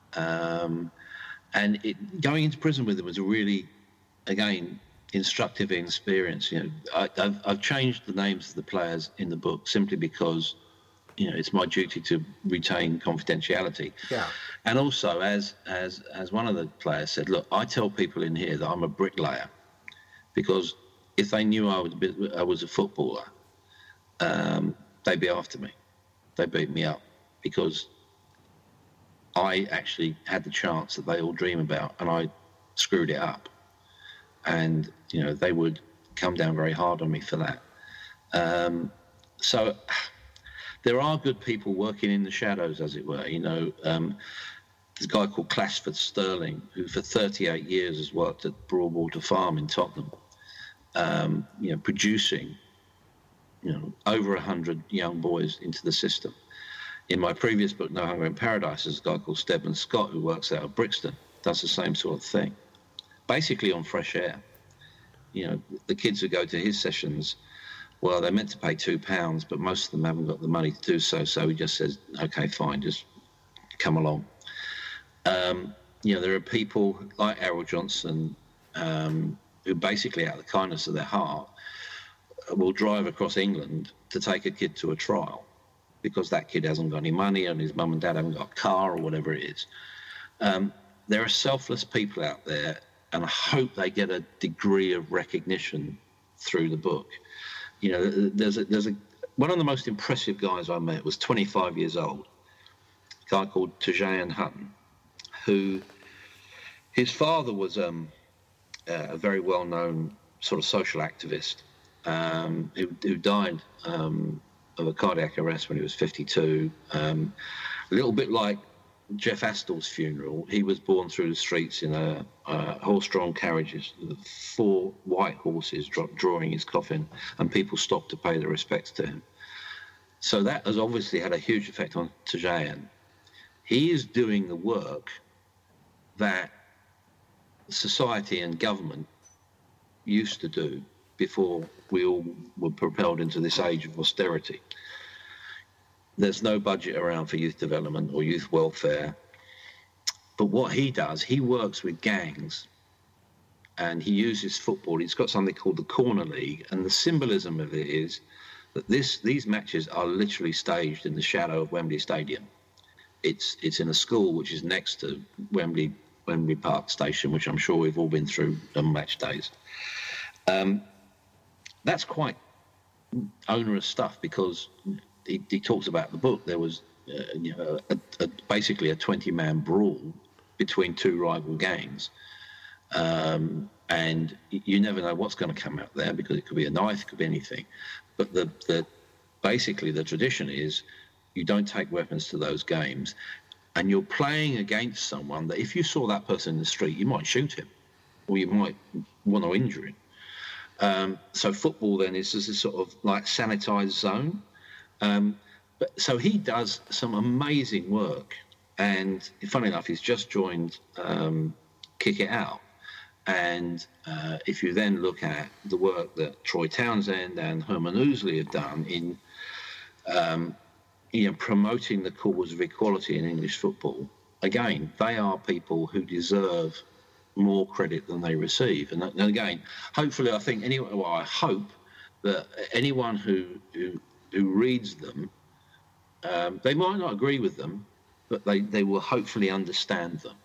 and going into prison with him was a really, again, instructive experience. I've changed the names of the players in the book simply because it's my duty to retain confidentiality. Yeah. And also, as one of the players said, look, I tell people in here that I'm a bricklayer, because if they knew I was a footballer, they'd be after me. They'd beat me up, because I actually had the chance that they all dream about, and I screwed it up. And, they would come down very hard on me for that. So there are good people working in the shadows, as it were. There's a guy called Clasford Sterling, who for 38 years has worked at Broadwater Farm in Tottenham, producing, over 100 young boys into the system. In my previous book, No Hunger in Paradise, there's a guy called Stedman Scott who works out of Brixton, does the same sort of thing, basically on fresh air. The kids who go to his sessions, well, they're meant to pay £2, but most of them haven't got the money to do so. So he just says, okay, fine, just come along. There are people like Errol Johnson who basically, out of the kindness of their heart, will drive across England to take a kid to a trial because that kid hasn't got any money and his mum and dad haven't got a car or whatever it is. There are selfless people out there, and I hope they get a degree of recognition through the book. There's one of the most impressive guys I met was 25 years old, a guy called Tajayan Hutton, who his father was a very well-known sort of social activist who died of a cardiac arrest when he was 52. A little bit like Jeff Astor's funeral, he was borne through the streets in a horse-drawn carriages, 4 white horses drawing his coffin, and people stopped to pay their respects to him. So that has obviously had a huge effect on Tajayan. He is doing the work that society and government used to do before we all were propelled into this age of austerity. There's no budget around for youth development or youth welfare. But what he does, he works with gangs and he uses football. He's got something called the Corner League, and the symbolism of it is that these matches are literally staged in the shadow of Wembley Stadium. It's in a school which is next to Wembley Park Station, which I'm sure we've all been through on match days. That's quite onerous stuff because he talks about the book. There was basically a 20-man brawl between 2 rival gangs, and you never know what's going to come out there because it could be a knife, it could be anything. But basically the tradition is you don't take weapons to those games, and you're playing against someone that if you saw that person in the street, you might shoot him, or you might want to injure him. So football then is this sort of like sanitized zone. But so he does some amazing work, and funny enough, he's just joined Kick It Out. And if you then look at the work that Troy Townsend and Herman Ousley have done in promoting the cause of equality in English football, again, they are people who deserve more credit than they receive. And again, hopefully, I think I hope that anyone who reads them, they might not agree with them, but they will hopefully understand them.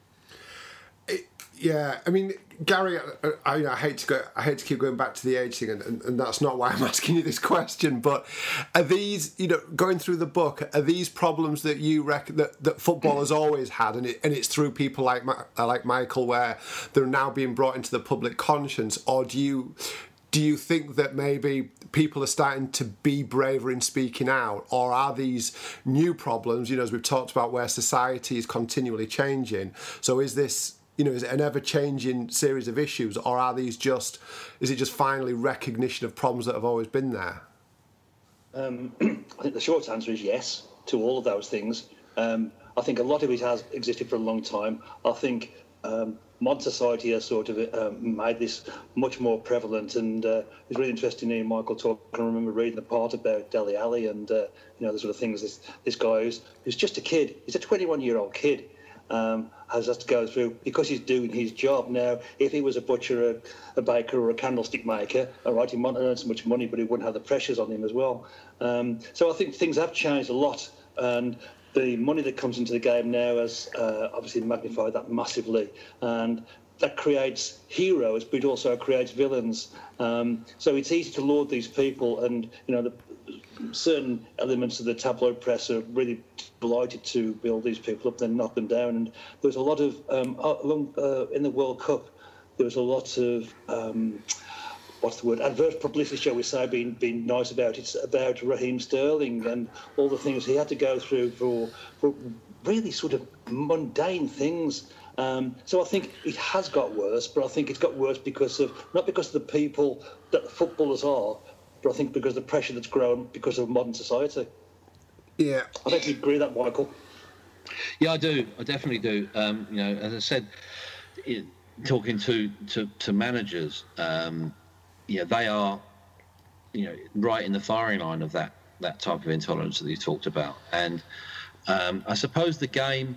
Yeah, I mean, Gary, I hate to keep going back to the age thing, and that's not why I'm asking you this question. But are these, going through the book, are these problems that you reckon that football has always had, and it's through people like Michael, where they're now being brought into the public conscience, or do you think that maybe people are starting to be braver in speaking out, or are these new problems, as we've talked about, where society is continually changing? So is this, is it an ever-changing series of issues, or is it just finally recognition of problems that have always been there? I think the short answer is yes to all of those things. I think a lot of it has existed for a long time. I think modern society has sort of made this much more prevalent, and it's really interesting in Michael talk. I remember reading the part about Dele Alli and the sort of things this guy who's just a kid. He's a 21-year-old kid. Has to go through because he's doing his job. Now, if he was a butcher, a baker, or a candlestick maker, all right, he might not earn so much money, but he wouldn't have the pressures on him as well. So I think things have changed a lot, and the money that comes into the game now has obviously magnified that massively, and that creates heroes, but it also creates villains. So it's easy to laud these people, and certain elements of the tabloid press are really delighted to build these people up, then knock them down. And there was a lot of in the World Cup, there was a lot of what's the word, adverse publicity, shall we say, being nice about it. It's about Raheem Sterling and all the things he had to go through for really sort of mundane things. So I think it has got worse, but I think it's got worse not because of the people that the footballers are, but I think because of the pressure that's grown because of modern society. Yeah. I think you agree with that, Michael. Yeah, I do. I definitely do. As I said, talking to managers, they are, right in the firing line of that type of intolerance that you talked about. And I suppose the game,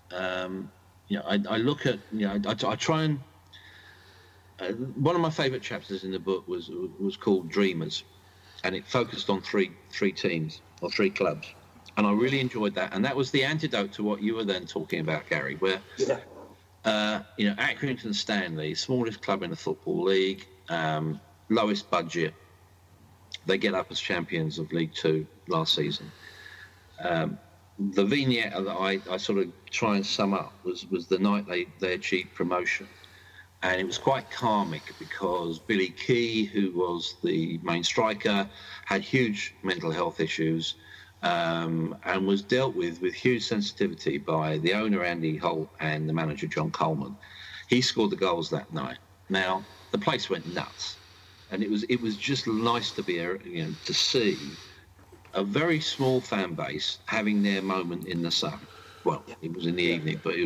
I look at, I try and. One of my favourite chapters in the book was called Dreamers, and it focused on three teams or three clubs. And I really enjoyed that. And that was the antidote to what you were then talking about, Gary, where, Accrington Stanley, smallest club in the Football League, lowest budget. They get up as champions of League Two last season. The vignette that I sort of try and sum up was the night they achieved promotion. And it was quite karmic because Billy Key, who was the main striker, had huge mental health issues and was dealt with huge sensitivity by the owner, Andy Holt, and the manager, John Coleman. He scored the goals that night. Now, the place went nuts. And it was just nice to be, to see a very small fan base having their moment in the sun. Well, it was in the evening, but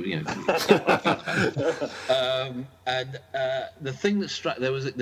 and the thing that struck there was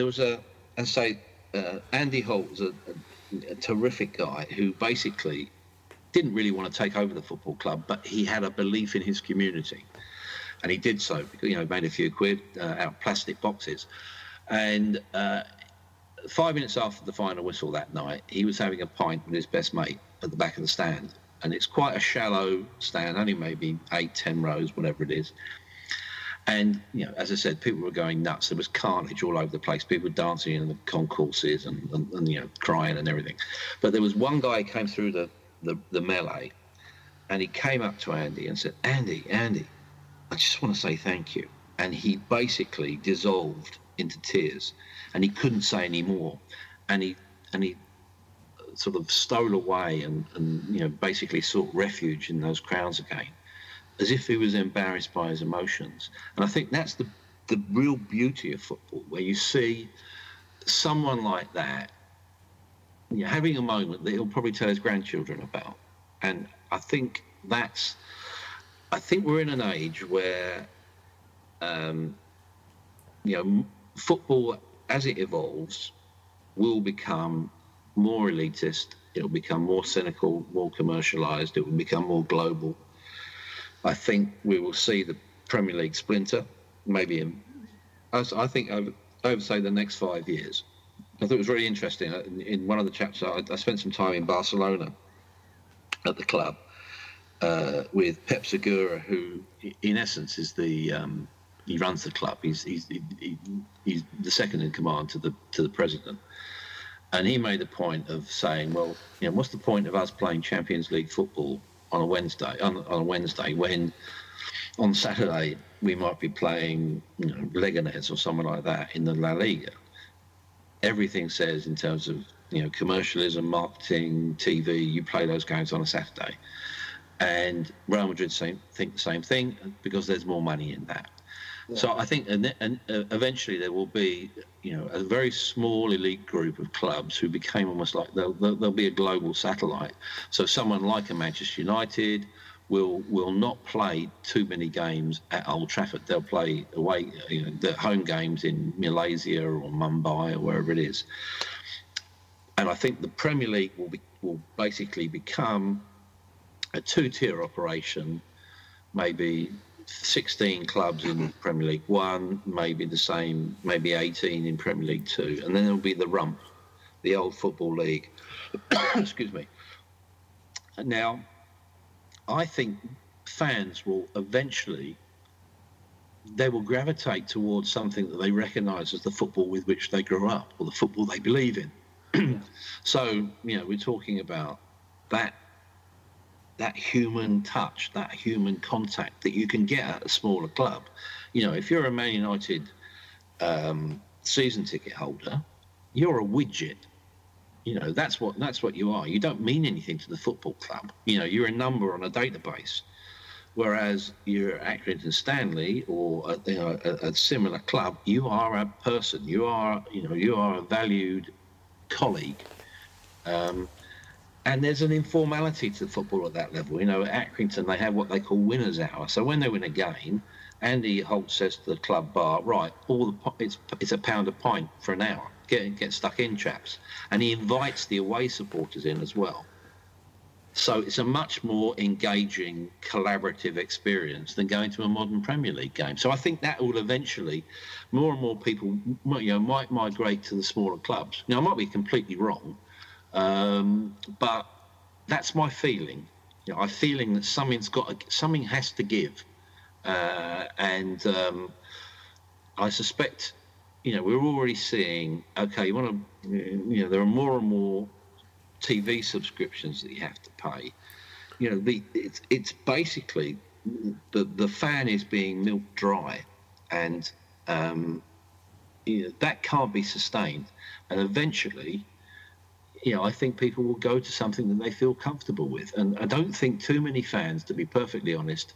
Andy Holt was a terrific guy who basically didn't really want to take over the football club, but he had a belief in his community, and he did so because made a few quid out of plastic boxes, and 5 minutes after the final whistle that night, he was having a pint with his best mate at the back of the stand. And it's quite a shallow stand, only maybe 8-10 rows, whatever it is. And, as I said, people were going nuts. There was carnage all over the place. People were dancing in the concourses and crying and everything. But there was one guy who came through the melee, and he came up to Andy and said, Andy, I just want to say thank you. And he basically dissolved into tears, and he couldn't say any more. And he sort of stole away and basically sought refuge in those crowds again, as if he was embarrassed by his emotions. And I think that's the real beauty of football, where you see someone like that having a moment that he'll probably tell his grandchildren about. And I think we're in an age where football, as it evolves, will become more elitist, it'll become more cynical, more commercialised, it will become more global. I think we will see the Premier League splinter, maybe I think over say the next 5 years. I thought it was really interesting. In one of the chapters, I spent some time in Barcelona at the club with Pep Segura, who in essence is he runs the club. He's the second in command to the president. And he made a point of saying, well, what's the point of us playing Champions League football on a Wednesday when on Saturday we might be playing Leganés or someone like that in the La Liga? Everything says in terms of commercialism, marketing, TV, you play those games on a Saturday. And Real Madrid think the same thing because there's more money in that. Yeah. So I think and eventually there will be a very small elite group of clubs who became almost like they'll be a global satellite. So someone like a Manchester United will not play too many games at Old Trafford. They'll play away, the home games in Malaysia or Mumbai or wherever it is. And I think the Premier League will basically become a two-tier operation, maybe 16 clubs in Premier League 1, maybe the same, maybe 18 in Premier League 2, and then there'll be the rump, the old Football League. Excuse me. Now, I think fans will eventually, they will gravitate towards something that they recognise as the football with which they grew up, or the football they believe in. So, we're talking about that human touch, that human contact that you can get at a smaller club. If you're a Man United season ticket holder, you're a widget. You know, that's what you are. You don't mean anything to the football club. You know, you're a number on a database. Whereas you're at Accrington Stanley or a similar club, you are a person. You are a valued colleague. And there's an informality to football at that level. You know, at Accrington, they have what they call winners' hour. So when they win a game, Andy Holt says to the club bar, right, it's £1 a pint for an hour. Get stuck in, chaps. And he invites the away supporters in as well. So it's a much more engaging, collaborative experience than going to a modern Premier League game. So I think that will eventually, more and more people, might migrate to the smaller clubs. Now, I might be completely wrong, but that's my feeling. You know, I'm feeling that something has to give, and I suspect. You know, we're already seeing. Okay, there are more and more TV subscriptions that you have to pay. You know, it's basically the fan is being milked dry, and that can't be sustained. And eventually, I think people will go to something that they feel comfortable with. And I don't think too many fans, to be perfectly honest,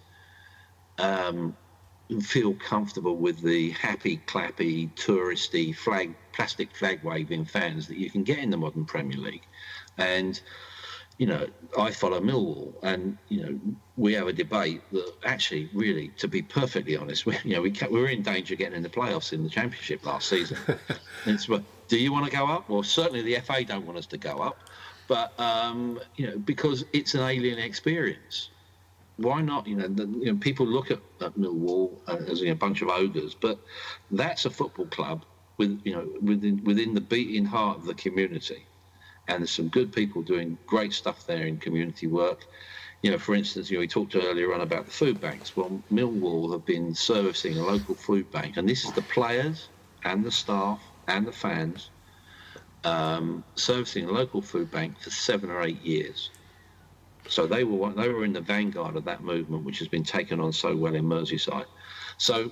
feel comfortable with the happy, clappy, touristy, plastic flag waving fans that you can get in the modern Premier League. And, I follow Millwall, and, we have a debate that actually, really, to be perfectly honest, we were in danger of getting in the playoffs in the Championship last season. It's, well, do you want to go up? Well, certainly the FA don't want us to go up, but, because it's an alien experience. Why not? People look at Millwall as a bunch of ogres, but that's a football club within the beating heart of the community, and there's some good people doing great stuff there in community work. For instance, we talked earlier on about the food banks. Well, Millwall have been servicing a local food bank, and this is the players and the staff and the fans servicing a local food bank for 7 or 8 years. So they were in the vanguard of that movement, which has been taken on so well in Merseyside. So,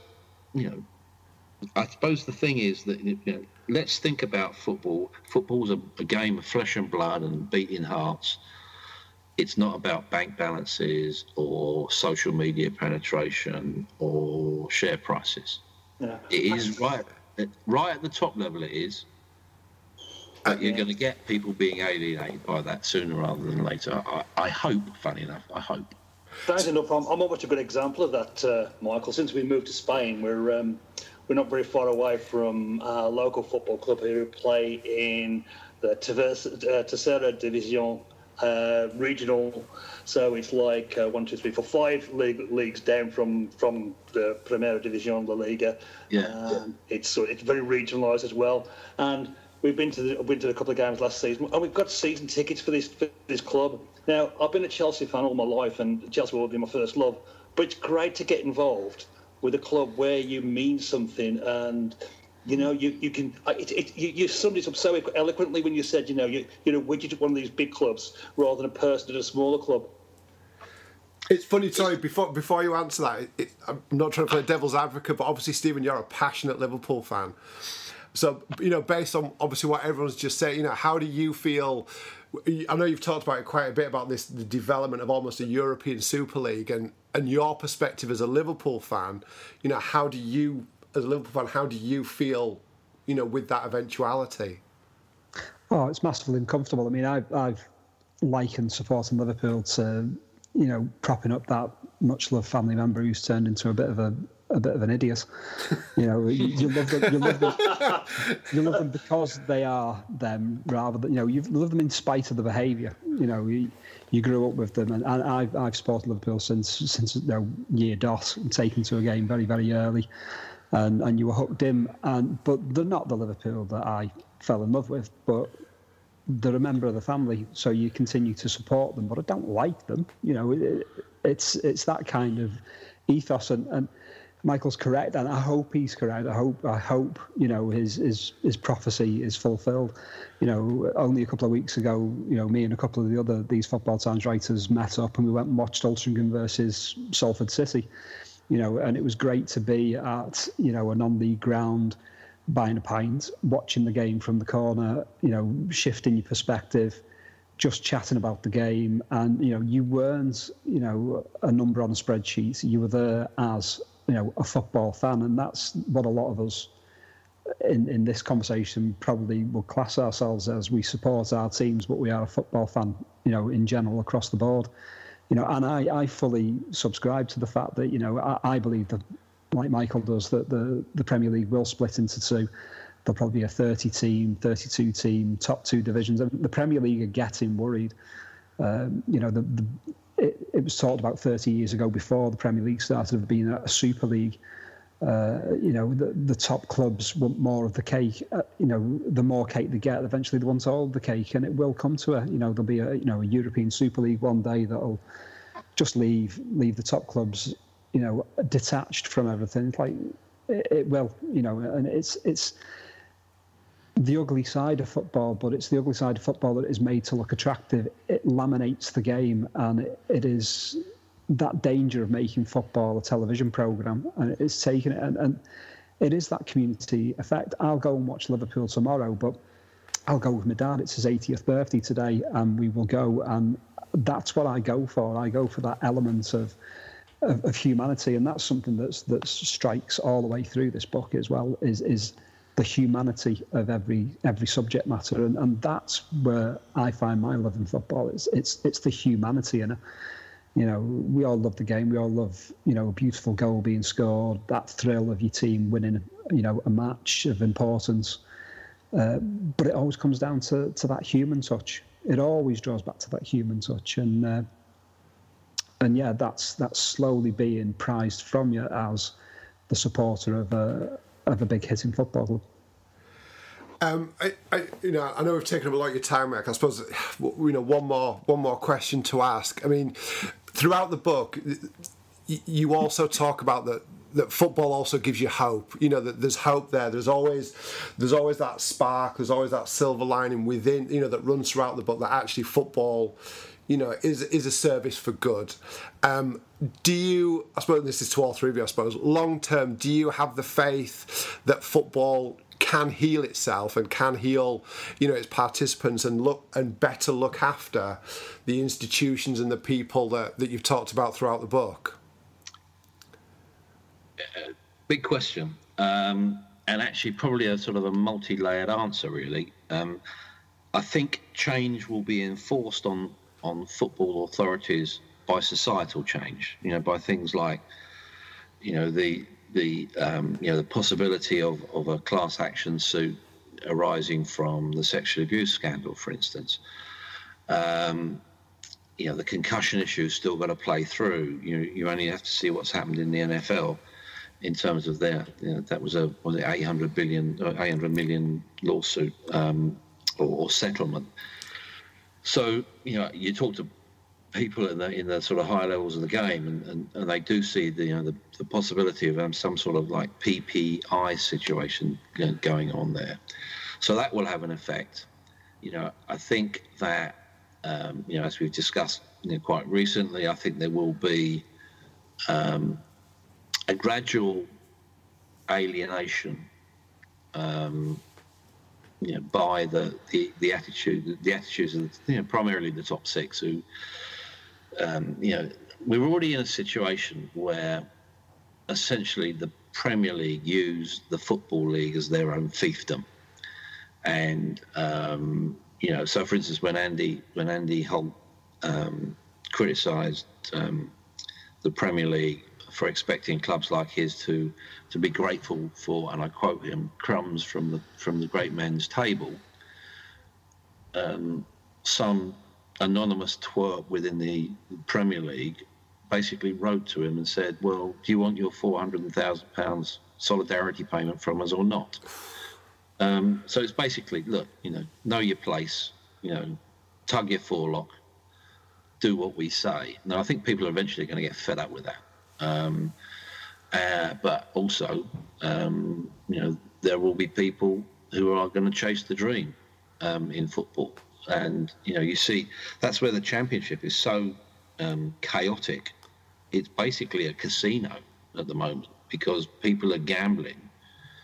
I suppose the thing is that let's think about football. Football's a game of flesh and blood and beating hearts. It's not about bank balances or social media penetration or share prices. Yeah. It is right at the top level. It is. But you're going to get people being alienated by that sooner rather than later. I hope, funny enough, I hope. Thanks enough. I'm not much a good example of that, Michael. Since we moved to Spain, we're not very far away from our local football club who play in the Tercera Division regional. So it's like 1, 2, 3, 4, 5 leagues down from the Primera Division, La Liga. Yeah. It's very regionalised as well, and we've been to a couple of games last season, and we've got season tickets for this club. Now, I've been a Chelsea fan all my life, and Chelsea will be my first love. But it's great to get involved with a club where you mean something, and you can. You summed it up so eloquently when you said you're a widget at one of these big clubs rather than a person at a smaller club. It's funny, sorry, before you answer that, I'm not trying to play devil's advocate, but obviously, Stephen, you're a passionate Liverpool fan. So, based on obviously what everyone's just said, how do you feel? I know you've talked about it quite a bit about the development of almost a European Super League, and your perspective as a Liverpool fan. How do you, as a Liverpool fan, how do you feel, with that eventuality? Oh, it's massively uncomfortable. I mean, I've likened supporting Liverpool to, propping up that much loved family member who's turned into a bit of an idiot. You love them because they are them, rather than you love them in spite of the behaviour. You grew up with them, and I've supported Liverpool since year dot, and taken to a game very, very early, and you were hooked in. But they're not the Liverpool that I fell in love with, but they're a member of the family, so you continue to support them. But I don't like them. It's that kind of ethos, and Michael's correct, and I hope he's correct. I hope his prophecy is fulfilled. Only a couple of weeks ago, me and a couple of these Football Times writers met up, and we went and watched Altrincham versus Salford City. And it was great to be at a non-league ground buying a pint, watching the game from the corner, shifting your perspective, just chatting about the game. And, you weren't, a number on a spreadsheet. You were there as, a football fan. And that's what a lot of us in this conversation probably will class ourselves as. We support our teams, but we are a football fan, in general across the board. And I fully subscribe to the fact that, I believe that, like Michael does, that the Premier League will split into two. There'll probably be a 30-team, 32-team, top two divisions. And the Premier League are getting worried. It was talked about 30 years ago before the Premier League started of being a Super League. The top clubs want more of the cake. The more cake they get, eventually they want all of the cake, and it will come to there'll be a European Super League one day that'll just leave the top clubs, detached from everything. It's like it will, and it's the ugly side of football, but it's the ugly side of football that is made to look attractive. It laminates the game, and it is that danger of making football a television programme, and it's taken it, and it is that community effect. I'll go and watch Liverpool tomorrow, but I'll go with my dad. It's his 80th birthday today, and we will go, and that's what I go for. I go for that element of humanity, and that's something that strikes all the way through this book as well, is the humanity of every subject matter, and that's where I find my love in football. It's the humanity in it. We all love the game. We all love, a beautiful goal being scored, that thrill of your team winning, a match of importance. But it always comes down to that human touch. It always draws back to that human touch, and yeah, that's slowly being prized from you as the supporter of a big hitting football club. I know we've taken up a lot of your time, Mark. I suppose one more question to ask. I mean, throughout the book, you also talk about that football also gives you hope. That there's hope there. There's always that spark. There's always that silver lining within. That runs throughout the book. That actually football, is a service for good. Do you? I suppose this is to all three of you. I suppose long term, do you have the faith that football can heal itself and can heal, its participants and better look after the institutions and the people that you've talked about throughout the book? Big question, and actually probably a sort of a multi-layered answer, really. I think change will be enforced on football authorities by societal change, by things like, the possibility of a class action suit arising from the sexual abuse scandal, for instance. The concussion issue is still got to play through. You only have to see what's happened in the NFL in terms of that was an 800 million lawsuit or settlement. So you talk to people in the sort of higher levels of the game, and they do see the possibility of some sort of like PPI situation going on there. So that will have an effect. I think that as we've discussed quite recently, I think there will be a gradual alienation by the attitudes of primarily the top six who. We're already in a situation where essentially the Premier League use the Football League as their own fiefdom. And, so for instance, when Andy Holt criticised the Premier League for expecting clubs like his to be grateful for, and I quote him, crumbs from the great men's table, some anonymous twerp within the Premier League basically wrote to him and said, well, do you want your £400,000 solidarity payment from us or not? So it's basically, look, know your place, tug your forelock, do what we say. Now, I think people are eventually going to get fed up with that. But also, there will be people who are going to chase the dream in football. And, you see, that's where the Championship is so chaotic. It's basically a casino at the moment because people are gambling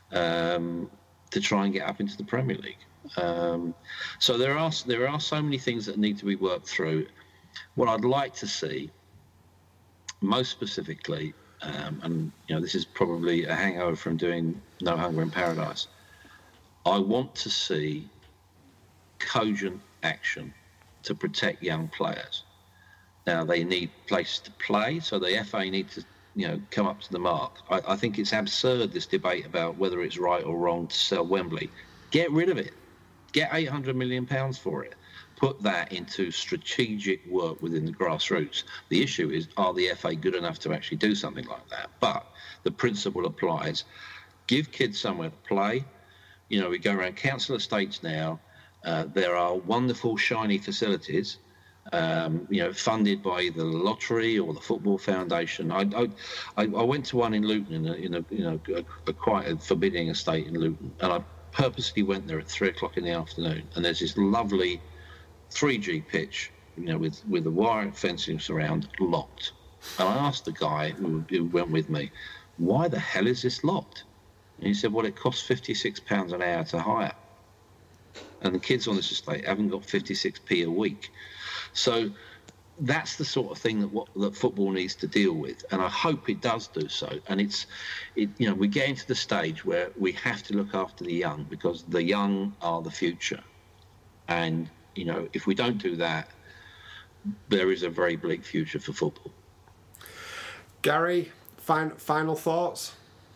to try and get up into the Premier League. So there are so many things that need to be worked through. What I'd like to see, most specifically, and this is probably a hangover from doing No Hunger in Paradise, I want to see cogent action to protect young players. Now, they need places to play, so the FA need to come up to the mark. I think it's absurd, this debate about whether it's right or wrong to sell Wembley. Get rid of it. Get £800 million for it. Put that into strategic work within the grassroots. The issue is, are the FA good enough to actually do something like that? But the principle applies. Give kids somewhere to play. We go around council estates now. There are wonderful, shiny facilities, funded by either the lottery or the Football Foundation. I went to one in Luton, in a quite a forbidding estate in Luton, and I purposely went there at 3:00 in the afternoon. And there's this lovely 3G pitch, with the wire fencing around, locked. And I asked the guy who went with me, why the hell is this locked? And he said, well, it costs £56 an hour to hire. And the kids on this estate haven't got 56p a week. So that's the sort of thing that football needs to deal with. And I hope it does do so. And we get into the stage where we have to look after the young, because the young are the future. And, if we don't do that, there is a very bleak future for football. Gary, final thoughts?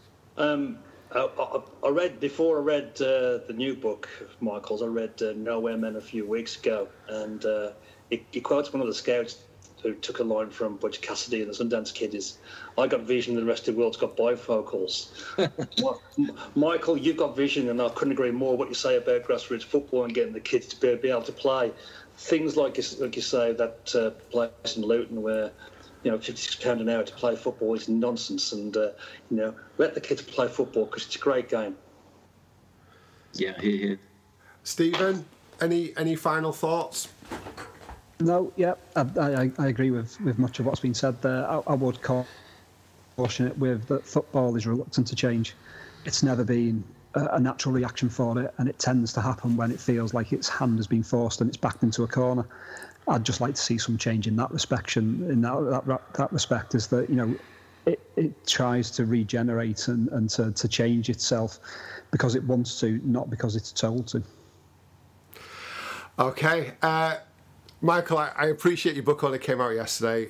I read the new book of Michael's. I read Nowhere Men a few weeks ago, and he quotes one of the scouts who took a line from Butch Cassidy and the Sundance Kid is, I got vision and the rest of the world's got bifocals. Michael, you've got vision, and I couldn't agree more what you say about grassroots football and getting the kids to be able to play. Things like you say, that place in Luton where £56 an hour to play football is nonsense, and let the kids play football because it's a great game. Yeah, here. Stephen, any final thoughts? No, yeah, I agree with much of what's been said there. I would caution it with that football is reluctant to change. It's never been a natural reaction for it, and it tends to happen when it feels like its hand has been forced and it's backed into a corner. I'd just like to see some change in that respect. In that respect, is that it tries to regenerate and to change itself because it wants to, not because it's told to. Okay, Michael, I appreciate your book only came out yesterday.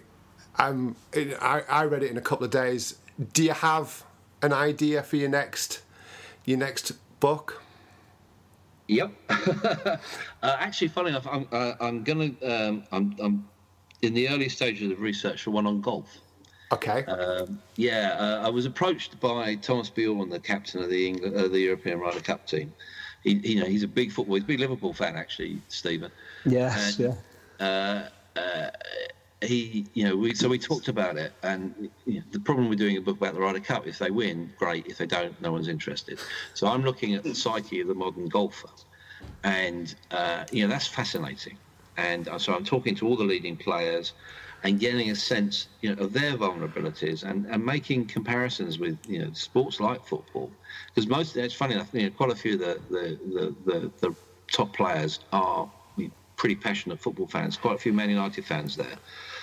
I read it in a couple of days. Do you have an idea for your next book? Yep. Actually, funny enough, I'm in the early stages of research for one on golf. Okay. I was approached by Thomas Bjorn, the captain of the European Ryder Cup team. He's a big football. He's a big Liverpool fan, actually, Stephen. Yes. And, we talked about it, and the problem with doing a book about the Ryder Cup, if they win, great. If they don't, no one's interested. So I'm looking at the psyche of the modern golfer, and that's fascinating. And so I'm talking to all the leading players and getting a sense of their vulnerabilities and making comparisons with sports like football, because it's funny enough, quite a few of the top players are pretty passionate football fans. Quite a few Man United fans there.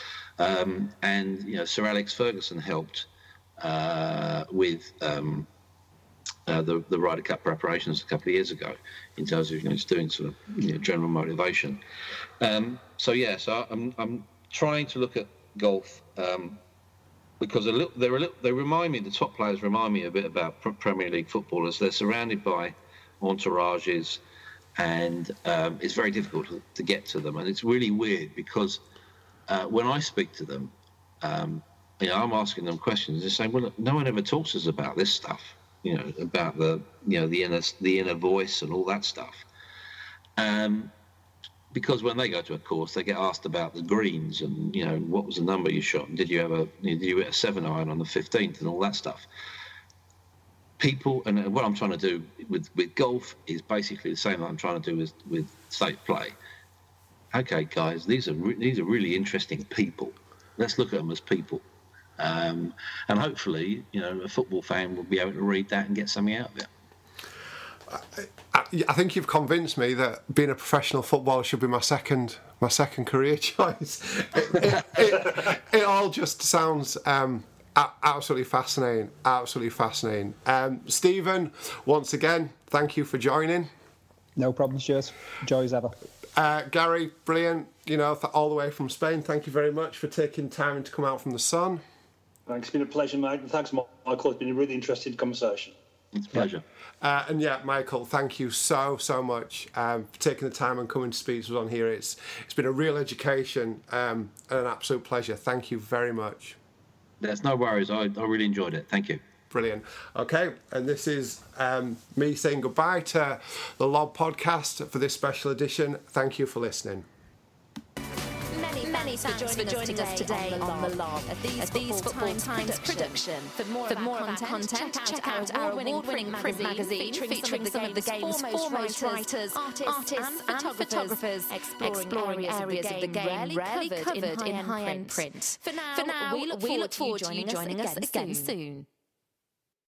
And Sir Alex Ferguson helped with the Ryder Cup preparations a couple of years ago in terms of just doing sort of general motivation. So I'm trying to look at golf because they remind me, the top players remind me a bit about Premier League footballers. They're surrounded by entourages, and it's very difficult to get to them, and it's really weird because when I speak to them, I'm asking them questions. They're saying, "Well, look, no one ever talks to us about this stuff, about the inner voice and all that stuff." Because when they go to a course, they get asked about the greens and what was the number you shot, and did you hit a 7-iron on the 15th and all that stuff. People, and what I'm trying to do with golf is basically the same that I'm trying to do with state play. Okay, guys, these are really interesting people. Let's look at them as people, and hopefully, a football fan will be able to read that and get something out of it. I think you've convinced me that being a professional footballer should be my second career choice. It all just sounds absolutely fascinating. Stephen, once again, thank you for joining. No problem, Stuart. Joy as ever. Gary, brilliant. All the way from Spain. Thank you very much for taking time to come out from the sun. Thanks. It's been a pleasure, mate. And thanks, Michael. It's been a really interesting conversation. It's a pleasure. Michael, thank you so much for taking the time and coming to speak to us on here. It's been a real education and an absolute pleasure. Thank you very much. That's no worries. I really enjoyed it. Thank you. Brilliant. Okay, and this is me saying goodbye to the Lob podcast for this special edition. Thank you for listening. Many thanks for joining us today on The Lob, a These Football Times production. For more of our content, check out our award-winning print magazine featuring some of the game's foremost writers, artists and photographers exploring areas of the game rarely covered in high-end print. For now, we look forward to you joining us again soon.